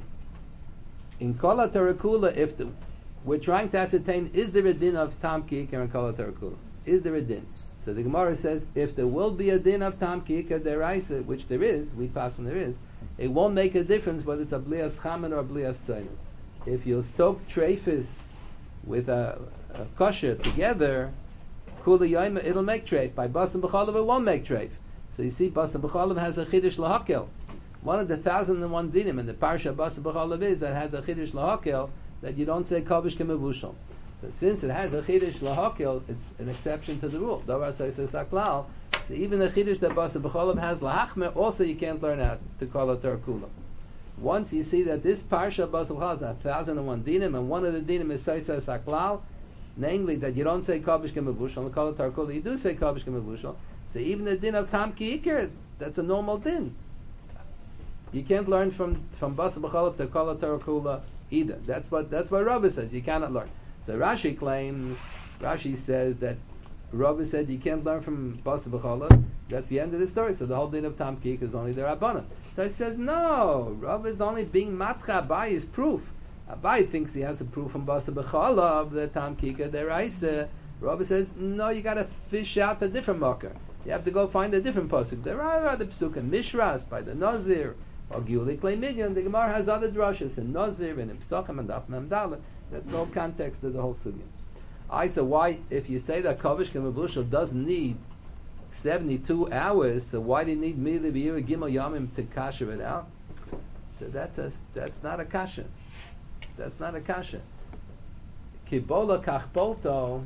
in Kol HaTarakula, if the, we're trying to ascertain, is there a din of Tam Ki'ikar in Kol HaTarakula? Is there a din? So the Gemara says, if there will be a din of Tam Ki'ikar deraisa, which there is, we pass on there is, it won't make a difference whether it's a Blias Chaman or a Blias Tzayin. If you soak treifis with a, a kosher together, Kula Yaima, it'll make treif. By Basa B'chalav, it won't make treif. So you see, Basa B'chalav has a Chiddush Lahakel. One of the thousand and one dinim in the Parsha Basa B'chalav is that has a Chiddush Lahakel, that you don't say kavish kemevushal. So since it has a chiddush lahakil, it's an exception to the rule. Davar says saklal. So even the chiddush that basa b'cholav has lahachmer, also you can't learn out to call it terkula. Once you see that this parsha basa b'cholav has a thousand and one dinim, and one of the dinim is saisa saklal, namely that you don't say kavish kemevushal, and call it terkula, you do say kavish kemevushal. So even the din of tam ki ikir, that's a normal din. You can't learn from from basa b'cholav to call it terkula either. That's what that's what Rabbi says. You cannot learn. So Rashi claims, Rashi says that Rabbi said you can't learn from basa b'cholav. That's the end of the story. So the whole din of tam ki ikir is only the Rabbanan. So he says no. Rabbi is only being matcha. Abai is proof. Abai thinks he has a proof from basa b'cholav that tam ki ikir deraisa. Rabbi says no. You got to fish out a different marker. You have to go find a different pasuk. There are other pasukim, Mishras by the Nazir, or Giuli Klei Midyan. The Gemara has other drushes in Nazir and in Pesachim and Daf Mem Dalet. That's no context of the whole sugya. I say why, if you say that Kavish Kemevushal doesn't need seventy-two hours, so why do you need Mili B'Yir Gimel Yamim to kasher it out? So that's a, that's not a kasha. That's not a kasha. Kibola Kachbolto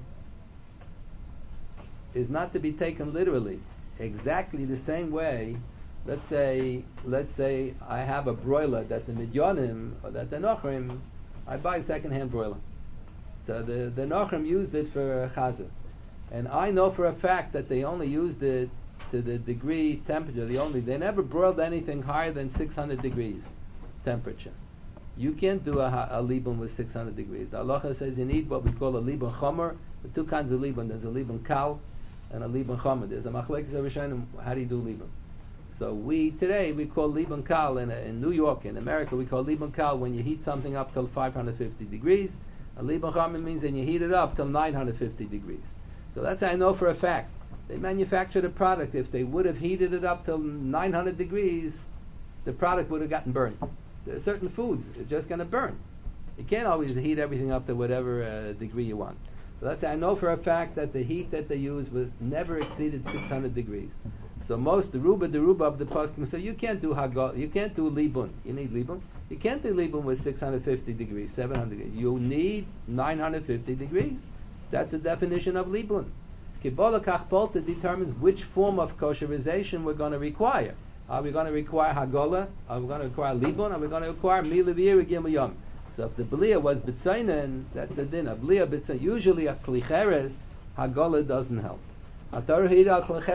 is not to be taken literally. Exactly the same way, let's say, let's say I have a broiler that the Midyanim or that the Nochrim, I buy a second-hand broiler. So the the Nochrim used it for chazah, and I know for a fact that they only used it to the degree temperature. They only they never broiled anything higher than six hundred degrees temperature. You can't do a, a libun with six hundred degrees. The halacha says you need what we call a libun chomer. The two kinds of libun. There's a libun kal and a libun chomer. There's a machlekes rishonim. How do you do libun? So we today we call libun kal in, in New York, in America we call libun kal when you heat something up till five hundred fifty degrees. A libun chomer means when you heat it up till nine hundred fifty degrees. So that's how I know for a fact. They manufactured a product. If they would have heated it up till nine hundred degrees, the product would have gotten burned. There are certain foods it's just going to burn. You can't always heat everything up to whatever uh, degree you want. So that's how I know for a fact that the heat that they used was never exceeded six hundred degrees. So most the ruba the ruba of the poskim. So you can't do hagol. You can't do libun. You need libun. You can't do libun with six hundred fifty degrees, seven hundred degrees. You need nine hundred fifty degrees. That's the definition of libun. Kibola kachpolta determines which form of kosherization we're going to require. Are we going to require hagola? Are we going to require libun? Are we going to require milivir gimel yom? So if the belia was b'tzainen, that's a din. A belia b'tzainen. Usually a klicheres, hagola doesn't help. How come the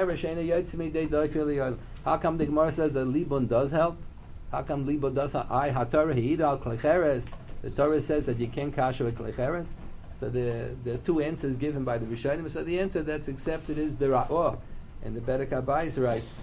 Gemara says that libun does help? How come libun does help? I hatar heida al klicheres. The Torah says that you can't kasher with klicheres. So the the two answers given by the Rishonim. So the answer that's accepted is the ra'or, and the Bedek Abayis writes,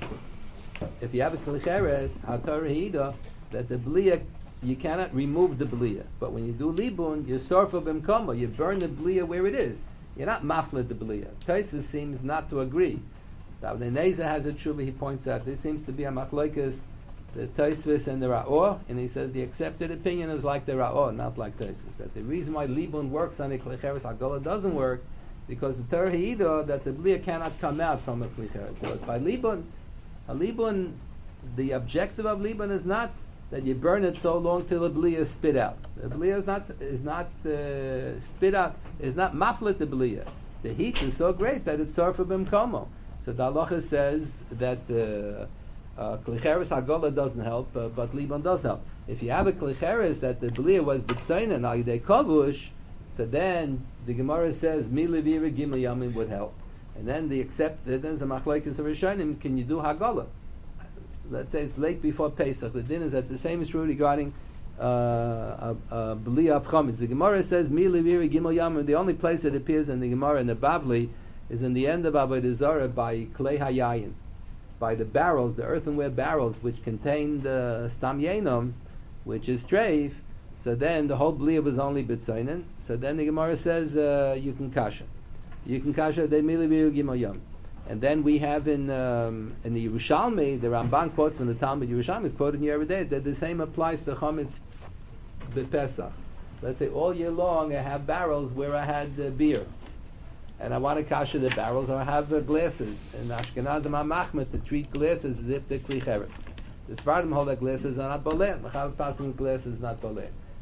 if you have a klicheres, hatar heida, that the belia you cannot remove the belia, but when you do libun, you sorfa b'mkama, you burn the belia where it is. You're not maflet the belia. Taisus seems not to agree. Now the Neza has a tshuva. He points out there seems to be a machlokes, the Taisvis and the Ra'or, and he says the accepted opinion is like the Ra'or, not like Taisvis. That the reason why libun works on a klicheres hagola doesn't work because the Torah Heidah that the belia cannot come out from a klicheres. But by libun, a libun, the objective of libun is not that you burn it so long till the belia is spit out. The belia is not is not uh, spit out. Is not maflet the belia. The heat is so great that it's sorfa b'mkomo. So the halacha says that the uh, klicheres hagola doesn't help, uh, but libun does help. If you have a klicheres that the belia was b'tzainen al yidei kavush, so then the Gemara says milivira gimel yamin would help, and then the accept then there's a machlokes of Rishonim. Can you do hagola? Let's say it's late before Pesach. The din is that the same is true regarding uh, a, a belia of chametz. The Gemara says milivira gimel yamin. The only place it appears in the Gemara in the Bavli is in the end of Avodah Zarah by klei hayayin, by the barrels, the earthenware barrels which contained uh, stam yenom, which is treif. So then the whole belia was only b'tzainen. So then the Gemara says uh, you can kasha, you can kasha de milivira gimel yamin. And then we have in um, in the Yerushalmi, the Ramban quotes from the Talmud Yerushalmi is quoted here every day that the same applies to chametz b'Pesach. Let's say all year long I have barrels where I had uh, beer, and I want to kasher the barrels, or I have uh, glasses. And Ashkenazim are machmet to treat glasses as if they're klicheres. The Sfardim hold that glasses are not boleh. Mechav passing glasses is not boleh.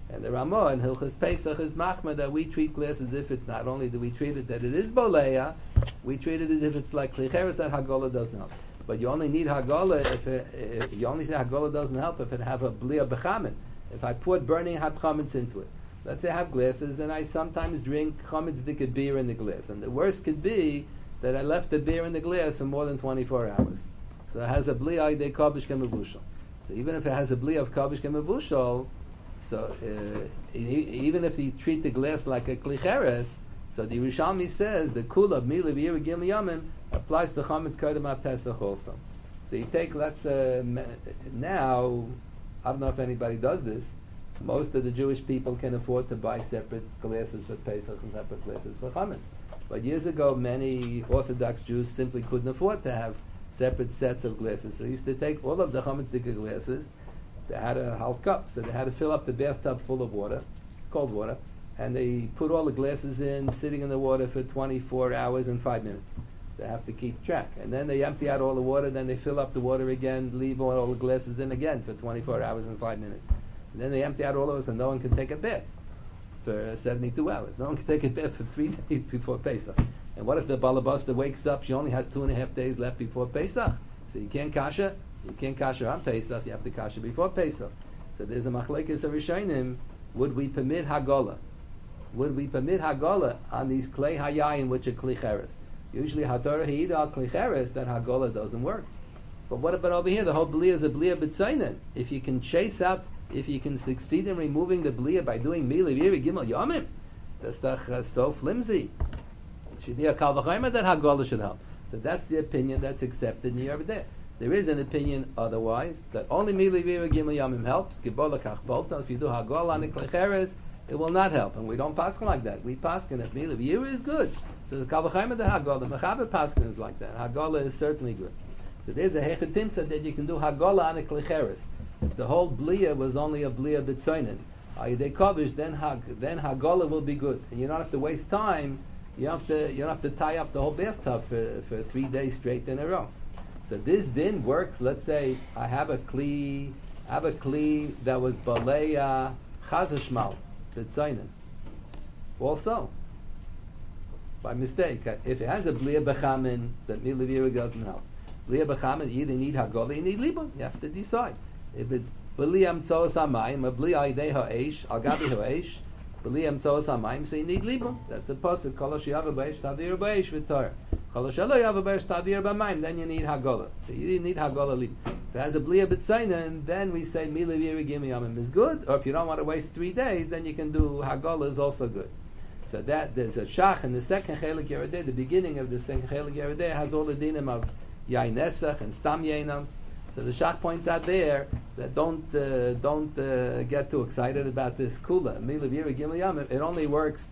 And the Ramah in Hilchas Pesach is machma that we treat glass as if it, not only do we treat it that it is boleya, we treat it as if it's like klicheres that Hagolah doesn't help. But you only need Hagolah if, it, if you only say Hagolah doesn't help if it have a blia bechamin. If I put burning hot chametz into it. Let's say I have glasses and I sometimes drink chametz dika beer in the glass. And the worst could be that I left the beer in the glass for more than twenty-four hours. So it has a blia de kavish kemevushal. So even if it has a blia of kavish kemevushal, so uh, e- even if you treat the glass like a klicheres, so the Yerushalmi says the kula mila v'yira gim yamim applies to chametz kodem Pesach also. So you take, let's uh, now, I don't know if anybody does this. Most of the Jewish people can afford to buy separate glasses for Pesach and separate glasses for chametz. But years ago, many Orthodox Jews simply couldn't afford to have separate sets of glasses. So they used to take all of the chametz dika glasses. They had a half cup, so they had to fill up the bathtub full of water, cold water, and they put all the glasses in, sitting in the water for twenty-four hours and five minutes. They have to keep track. And then they empty out all the water, then they fill up the water again, leave all, all the glasses in again for twenty-four hours and five minutes. And then they empty out all of it so no one can take a bath for seventy-two hours. No one can take a bath for three days before Pesach. And what if the balabasta wakes up, she only has two and a half days left before Pesach? So you can't kasha. You can't kasha on Pesach, you have to kasha before Pesach. So there's a machlekes of Rishonim, would we permit Hagolah? Would we permit Hagolah on these klei hayayin which are klicheres? Usually Hatorah Ha'ida al klicheres, that Hagolah doesn't work. But what about over here? The whole blia is a blia b'tzainen. If you can chase out, if you can succeed in removing the blia by doing mili v'iri gimel yomim, that's uh, so flimsy. It should be a kal v'chaymer that Hagolah should help. So that's the opinion that's accepted in Yer B'deh. There is an opinion otherwise, that only Mili Vira Gimel Yamim helps, Gibola Kach Bolta, if you do Hagol on the Klecheres, it will not help. And we don't paskin like that. We paskin if Mili Vira is good. So the Kavachayim of the Hagol, the Mechaber paskin is like that. Hagolah is certainly good. So there's a Hechetimtza that you can do Hagolah on the Klecheres. If the whole Blia was only a Blia B'tzoinen, Ayidei Kovish, then Hag, then Hagolah will be good. And you don't have to waste time, you have to, you don't have to tie up the whole bathtub for, for three days straight in a row. So this din works. Let's say I have a kli, I have a kli that was baleya chazashmalz b'tzainen. Also, by mistake, if it has a blia bechamin that milivira doesn't help, blia bechamin you either need hagolah, you need libun. You have to decide. If it's blia mtzos hamayim, a blia idei ha'esh, al gabi ha'esh, blia mtzos hamayim, so you need libun. That's the pasuk. Kol sheyava b'esh tadir b'esh v'tor. Then you need Hagolah. So you need Hagolah. If it has a Blia B'tzainen, then we say Mila V'yiri Gimi Yamim is good. Or if you don't want to waste three days, then you can do Hagolah is also good. So that there's a Shach in the second Chelik Yerideh, the beginning of the second Chelik Yerideh has all the dinim of Yain Nesach and Stam Yainam. So the Shach points out there that don't uh, don't uh, get too excited about this Kula. Mila V'yiri Gimi Yamim, it only works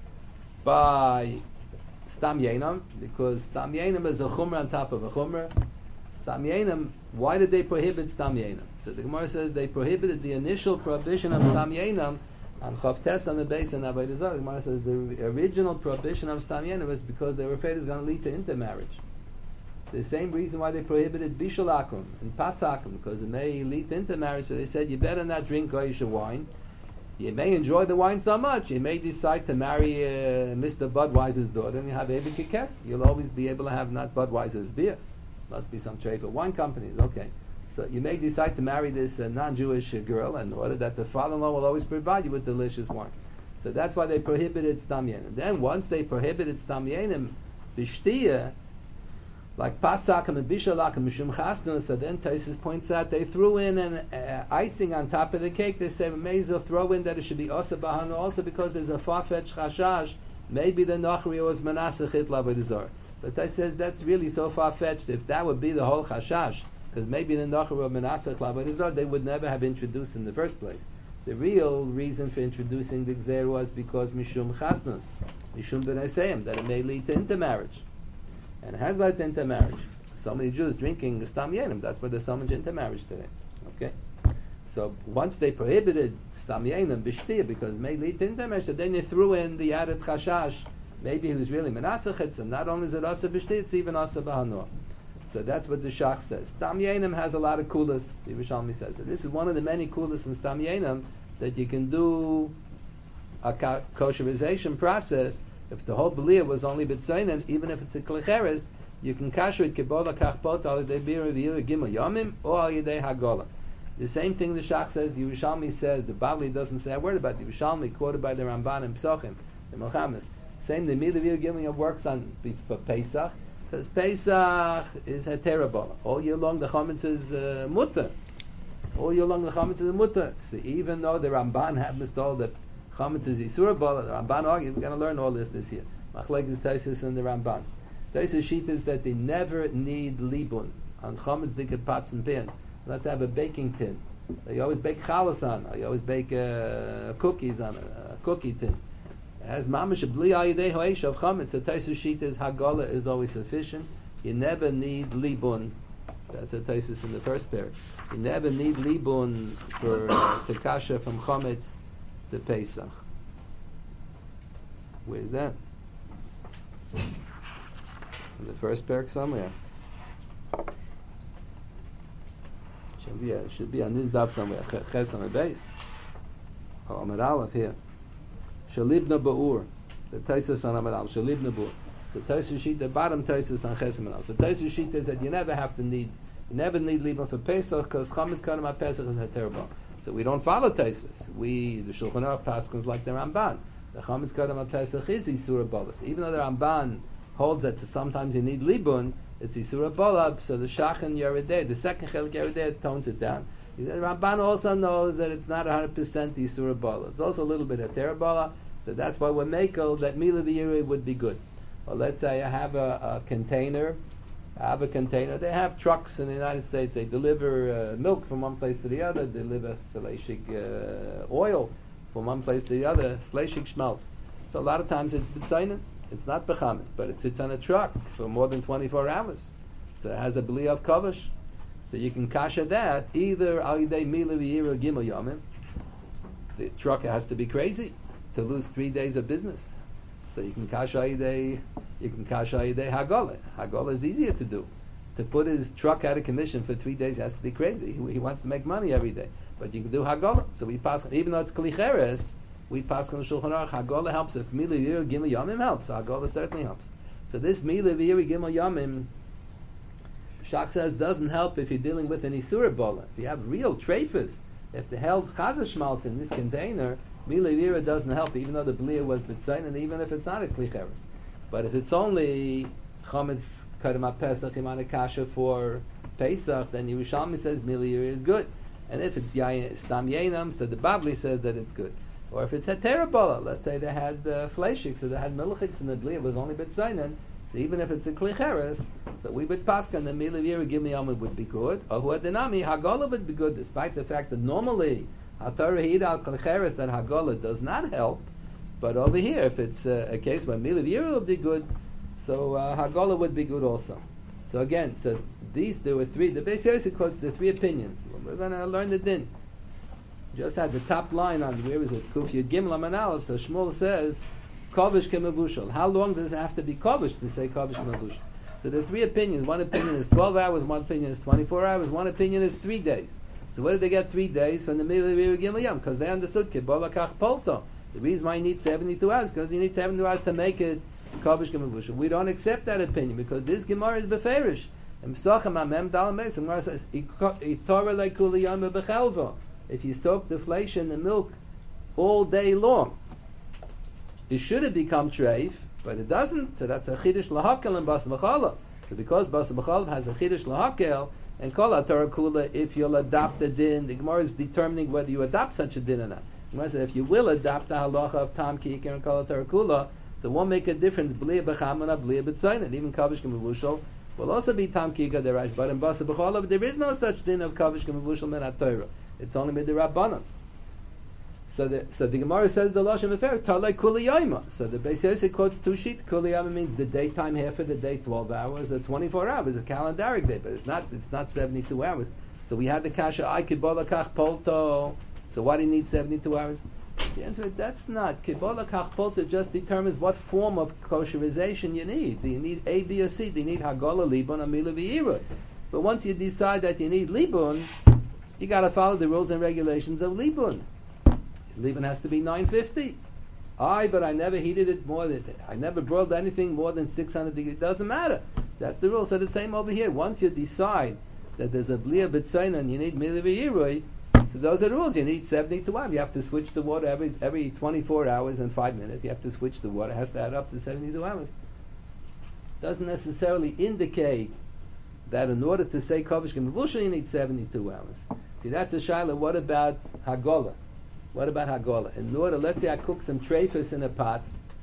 by Stam Yainam, because Stam Yainam is a chumrah on top of a chumrah. Stam Yainam, why did they prohibit Stam Yainam? So the Gemara says they prohibited the initial prohibition of Stam Yainam on Chavtes on the base and Avodah Zarah. The Gemara says the original prohibition of Stam Yainam was because they were afraid it's going to lead to intermarriage. The same reason why they prohibited Bishul Akum and Pasakum, because it may lead to intermarriage. So they said you better not drink Goyish wine. You may enjoy the wine so much, you may decide to marry uh, Mister Budweiser's daughter and you have Eben Kikest. You'll always be able to have not Budweiser's beer. Must be some trade for wine companies, okay. So you may decide to marry this uh, non-Jewish uh, girl in order that the father-in-law will always provide you with delicious wine. So that's why they prohibited Stam Yenim. Then once they prohibited Stam Yenim, B'shtiyah, like Pasakim and Bishalak and Mishum Chasna, so then Taisus points out they threw in an uh, icing on top of the cake. They say, may as well throw in that it should be Osa Bahana also because there's a far-fetched chashash. Maybe the Nachri was Manasseh Chitla B'dizor. But Taisus says that's really so far-fetched. If that would be the whole chashash, because maybe the Nachri was Manasseh Chitla B'dizor, they would never have introduced in the first place. The real reason for introducing the Gzer was because Mishum Chasnas, Mishum B'nai that it may lead to intermarriage. And it has led to intermarriage. So many Jews drinking Stam Yenim, that's why there's so much intermarriage today. Okay? So once they prohibited Stam Yenim, B'shtiyah, because it may lead to intermarriage, so then they threw in the added chashash, maybe he was really Manasseh Chitz, and not only is it Asa B'shtiyah, it's even Asa B'hanor. So that's what the Shach says. Stam Yenim has a lot of kulas, the Yerushalmi says. So this is one of the many kulas in Stam Yenim that you can do a ka- kosherization process. If the whole belia was only b'tzayin, even if it's a klicheres, you can kasher it kibol lakach pot al yedei bir v'yiru gimel yomim or al yedei hagola. The same thing the Shach says, the Yerushalmi says, the Bavli doesn't say a word about it. The Yerushalmi, quoted by the Ramban and Psochim, the Milchamis, saying the Mila Vir Gimel works on for Pesach, because Pesach is Heterabala. All year long the Chametz is uh, Mutter. All year long the Chametz is Mutter. So even though the Ramban happens told that Chametz is Yisurabala, the Ramban argues, we're going to learn all this this year. Machlek is Taisus and the Ramban. Taisus sheet is that they never need Libun on Chametz Dikat Pots and Pans. Let's have a baking tin. You always bake chalas on. You always bake uh, cookies on a, a cookie tin. It has mamash bli ayidei hoesh of chametz. The taisus sheet is hagola is always sufficient. You never need libun. That's a taisus in the first pair. You never need libun for uh, tekasha from chametz to Pesach. Where's that? In the first pair somewhere. Should be, uh, should be on this daf somewhere. Ches on the base. Oh, Amar Aleph here. Shalibna ba'ur. The Taisus on Amar Aleph. Shalibna ba'ur. The Taisus sheet, the bottom Taisus on Ches on Aleph. So the Taisus sheet is that you never have to need, you never need libna for Pesach because Chametz Kadam Pesach is heterba. So we don't follow Taisus. We, the Shulchan Aruch paskins like the Ramban. The Chametz Kadam Pesach is Yisura Balas. Even though the Ramban holds that sometimes you need libun, it's Isura Bolab, so the Shach and Yerideh, the second Chelik Yerideh tones it down. He said, Ramban also knows that it's not one hundred percent Isura Bolab. It's also a little bit of Terabala, so that's why we're makel that Mila V'Yiri would be good. Or let's say I have a, a container, I have a container, they have trucks in the United States, they deliver uh, milk from one place to the other, they deliver fleshig uh, oil from one place to the other, fleshig schmaltz. So a lot of times it's b'tzainen. It's not bechamet, but it sits on a truck for more than twenty-four hours. So it has a bli of kavish. So you can kasha that either al yidei mila v'yira gimel yomim. The truck has to be crazy to lose three days of business. So you can kasha yidei, you can kasha yidei hagola. Hagola is easier to do. To put his truck out of commission for three days has to be crazy. He, he wants to make money every day, but you can do hagola. So we pass, even though it's klicheres. We pass on the Shulchan Aruch. Hagola helps. If Mila V'Yiri Gimel Yamim helps, Hagola certainly helps. So this Mila V'Yiri Gimel Yamim, Shach says, doesn't help if you're dealing with an Isura Bola. If you have real treifas, if the held Chazash Schmaltz in this container, Mila V'Yiri doesn't help, even though the Blia was B'tzayin, and even if it's not a Klicheres. But if it's only Chametz Kadam Pesach Imana Kasha for Pesach, then Yerushalmi says Mila V'Yiri is good. And if it's Yayin, Stam Yainam, so the Bavli says that it's good. Or if it's a terabala, let's say they had uh, fleshik, so they had milchiks and the bli, it was only b'tzainen, so even if it's a klicheres, so we would paskan the mila v'yira gimel yomim would be good, or hu adenami, hagola would be good, despite the fact that normally, haTorah hid al klicheres, that hagola does not help, but over here, if it's uh, a case where mila v'yira would be good, so uh, hagola would be good also. So again, so these, there were three, the Beis Yosef quotes the three opinions. We're going to learn the din. Just had the top line on, where is it? Kuf Yud Gimel Amanal. So Shmuel says, Kovish Kemevushal. How long does it have to be Kovish to say Kovish Kemevushal? So there are three opinions. One opinion is twelve hours, one opinion is twenty-four hours, one opinion is three days. So where did they get three days from the middle of the Gimel Yom? Because they understood Kibol Lakach Polto. The reason why you need seventy-two hours, because you need seventy-two hours to make it Kovish Kemevushal. We don't accept that opinion, because this Gemara is Beferish. And Psachim Amem Dalam Beis, the Gemara says, Itorah Lekuli Yom Bechelvo. If you soak the flesh in the milk all day long, it should have become treif, but it doesn't. So that's a chidush lahakel and bas b'chala. So because bas b'chala has a chidush lahakel and kol Torah kula, if you'll adopt the din, the Gemara is determining whether you adopt such a din or not. The Gemara says if you will adopt the halacha of tam kikir and kol Torah kula, so it won't make a difference. B'liya b'chamana, b'liya b'tzayin, even kavish kemevushal will also be tam kikir derais. But in bas b'chala, there is no such din of kavish kemevushal min Torah. It's only mid the Rabbanan. So the so the Gemara says the Lashon Afer Talei Kuli Yoma. So the Beis Yosef quotes two sheet. Kuli Yoma means the daytime half of the day, twelve hours, or twenty-four hours, a calendaric day, but it's not it's not seventy-two hours. So we had the kasha I Kibola Kach Polto. So why do you need seventy-two hours? The answer is that's not Kibola Kach Polto. Just determines what form of kosherization you need. Do you need A, B, or C? Do you need Hagola Libun or Mila V'Yira? But once you decide that you need Libun, you got to follow the rules and regulations of Libun. Libun has to be nine fifty. I, but I never heated it more than, I never broiled anything more than six hundred degrees. It doesn't matter. That's the rule. So the same over here. Once you decide that there's a blia b'tzayin and you need mili v'yirui, so those are the rules. You need seventy-two hours. You have to switch the water every every twenty-four hours and five minutes. You have to switch the water. It has to add up to seventy-two hours. Doesn't necessarily indicate that in order to say Kovish Gemavusha you need seventy-two hours. See, that's a shaila. What about Hagola? What about Hagola? In order, let's say I cook some treifus in a pot,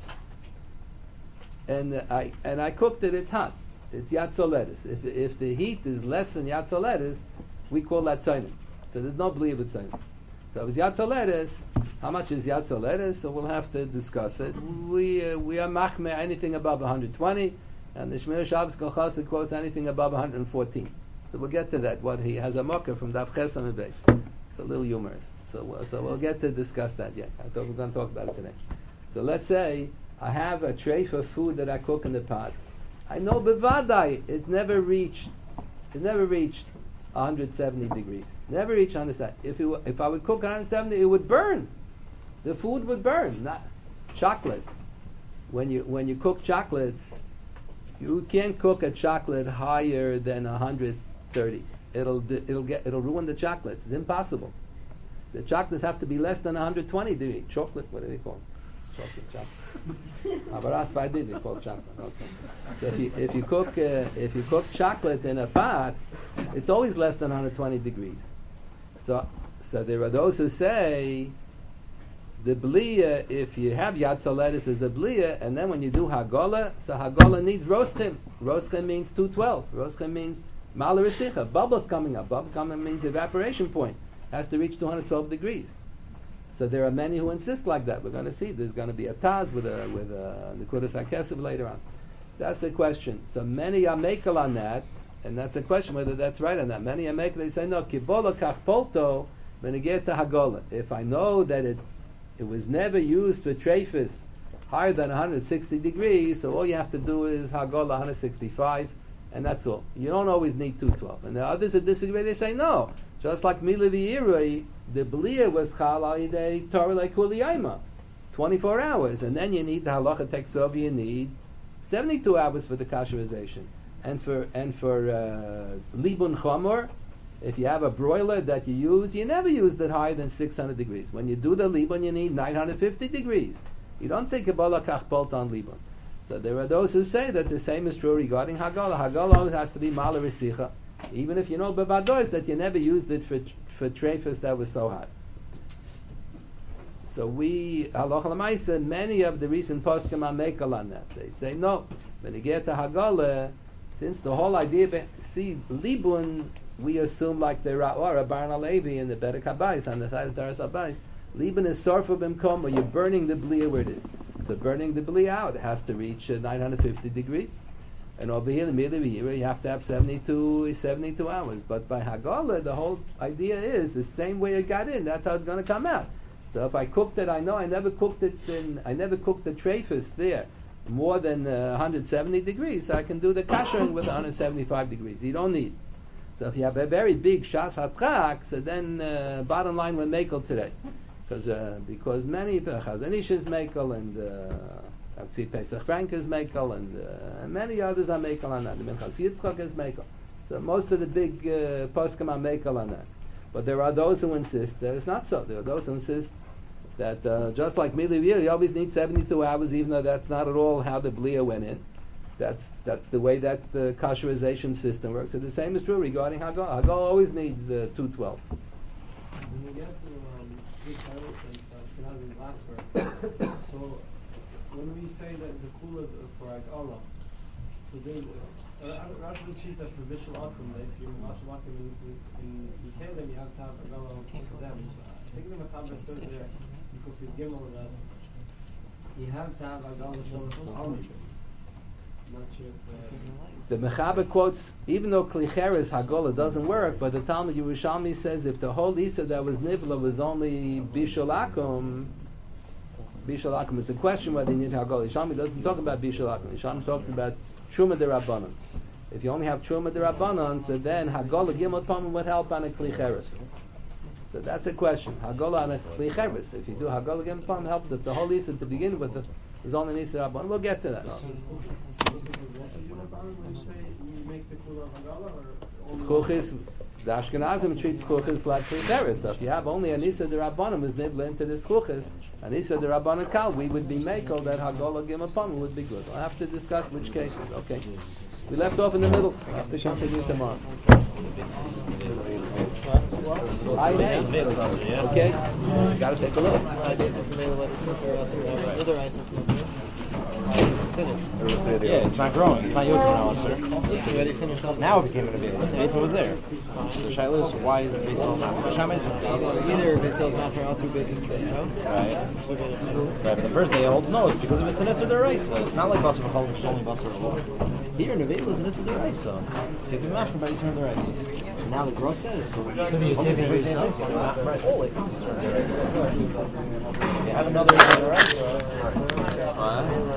and uh, I and I cooked it. It's hot. It's yatzoletis. If if the heat is less than yatzoletis, we call that tzayin. So there's no bli of tzayin. So if it's yatzoletis, how much is yatzoletis? So we'll have to discuss it. We uh, we are machmeh anything above one hundred twenty, and the Shmir Shabbos Kol Chassid quotes anything above one hundred fourteen. So we'll get to that. What he has a mocker from Daf Ches on the base. It's a little humorous. So uh, so we'll get to discuss that yet. I thought we're going to talk about it today. So let's say I have a tray for food that I cook in the pot. I know bevadai it never reached it never reached one hundred seventy degrees. Never reached one hundred seventy. If it, if I would cook one hundred seventy, it would burn. The food would burn. Not chocolate. When you when you cook chocolates, you can't cook a chocolate higher than one hundred thirty. It'll it'll get it'll ruin the chocolates. It's impossible. The chocolates have to be less than one hundred twenty degrees. Chocolate, what do they call it? Chocolate, chocolate. Avaras Vaidid, they call it chocolate. Okay. So if you if you cook uh, if you cook chocolate in a pot, it's always less than one hundred twenty degrees. So so there are those who say the blia, if you have yatzoletis as a blia, and then when you do hagola, so hagola needs roschim. Roschim means two twelve. Roschim means malarisicha. Bubbles coming up. Bubbles coming means evaporation point. Has to reach two hundred twelve degrees. So there are many who insist like that. We're going to see. There's going to be a taz with a with a nekudas hakesiv later on. That's the question. So many are makel on that, and that's a question whether that's right or not. Many are makel. They say no. Kibola kach polto when you get to hagola. If I know that it it was never used for treifus higher than one hundred sixty degrees, so all you have to do is hagola one hundred sixty-five, and that's all. You don't always need two twelve. And the others that disagree, they say no. Just like Mila V'Yirui, the Blia was Chal Al-Yidei Torah like Kuliyayma, twenty-four hours. And then you need the Halacha Teksov, you need seventy-two hours for the kasherization. And for and for uh, Libun Chomor, if you have a broiler that you use, you never use it higher than six hundred degrees. When you do the Libun, you need nine hundred fifty degrees. You don't say Kabbalah Kach Bolt on Libun. So there are those who say that the same is true regarding Hagala. Hagala always has to be Mala Risicha. Even if you know Bevadois that you never used it for for treifus that was so hot. So we, Halacha L'maisa, many of the recent poskim are makel on that. They say no. When you get to Hagala, since the whole idea, see Libun, we assume like the Ra'or, Baran Alevi in the Bedek Habayis on the side of Taras Habayis. Libun is Sorfa Bimkom, where you're burning the Blia where it is. So burning the Blia out, it has to reach uh, nine hundred fifty degrees. And over here, in the middle of the year, you have to have seventy-two, seventy-two hours. But by Hagala, the whole idea is the same way it got in. That's how it's going to come out. So if I cooked it, I know I never cooked it in, I never cooked the treifus there more than uh, one hundred seventy degrees. So I can do the kashering with one hundred seventy-five degrees. You don't need. So if you have a very big shas hatrak, so then uh, bottom line we're makel today, because uh, because many uh, Chazanish is makel and. Uh, I see Pesach Frank is Mekel, and uh, many others are Mekel on that. The Minchas Yitzchak is Mekel. So most of the big uh, poskim are Mekel on that. But there are those who insist that it's not so. There are those who insist that uh, just like Mili V'Yir, you always need seventy-two hours, even though that's not at all how the Blia went in. That's that's the way that the kasherization system works. So the same is true regarding Hagal. Hagal always needs uh, two twelve. When you get to um, big pilots and Ashkenazim Glasper, so when we say that the kula for Agala, so then Rashi will treat that for Bishul Akum, that if you're Bishul Akum in in Kalim, you have to have Agala on top of them. I think the Matab is still there because we give over that. You have to have Agala for Amr. Not sure if uh, the Mechaber quotes, even though Klicheres Hagola doesn't work, but the Talmud Yerushalmi says if the whole Isa that was Nivla was only Bishul Akum, Bishul Akum is a question whether you need Hagola. Yerushalmi doesn't talk about Bishul Akum. Yerushalmi talks about Truma D'Rabbanan. If you only have Truma D'Rabbanan, so then Hagola Gimel Tomim would help on a Klicheres. So that's a question. Hagola on a kli cheres. If you do hagola gem palm helps. If the whole issa to begin with the, is only nisa rabban, we'll get to that. Chuchis, the Ashkenazim treats chuchis like kli cheres. So if you have only a nisa de rabbanim is nibla into this chuchis, a nisa de rabbanim kal, we would be makel that hagola gem palm would be good. We'll have to discuss which cases. Okay. We left off in the middle. We'll have to continue tomorrow. I know. Okay. You gotta take a look. Yeah, it's not growing. It's not yielding now. Now it became an available. It was there. The shaila is why is it based on that? Either Basil is not for all two bases to no? Right. Right, but the first day holds no, it's because of it's an Issa Deraisa. It's not like Basar B'chol, which is only Basar B'chol. Here, Nevela is an Issa Deraisa. So you can imagine by Issa Deraisa. Now the growth says. So you have another Issa Deraisa.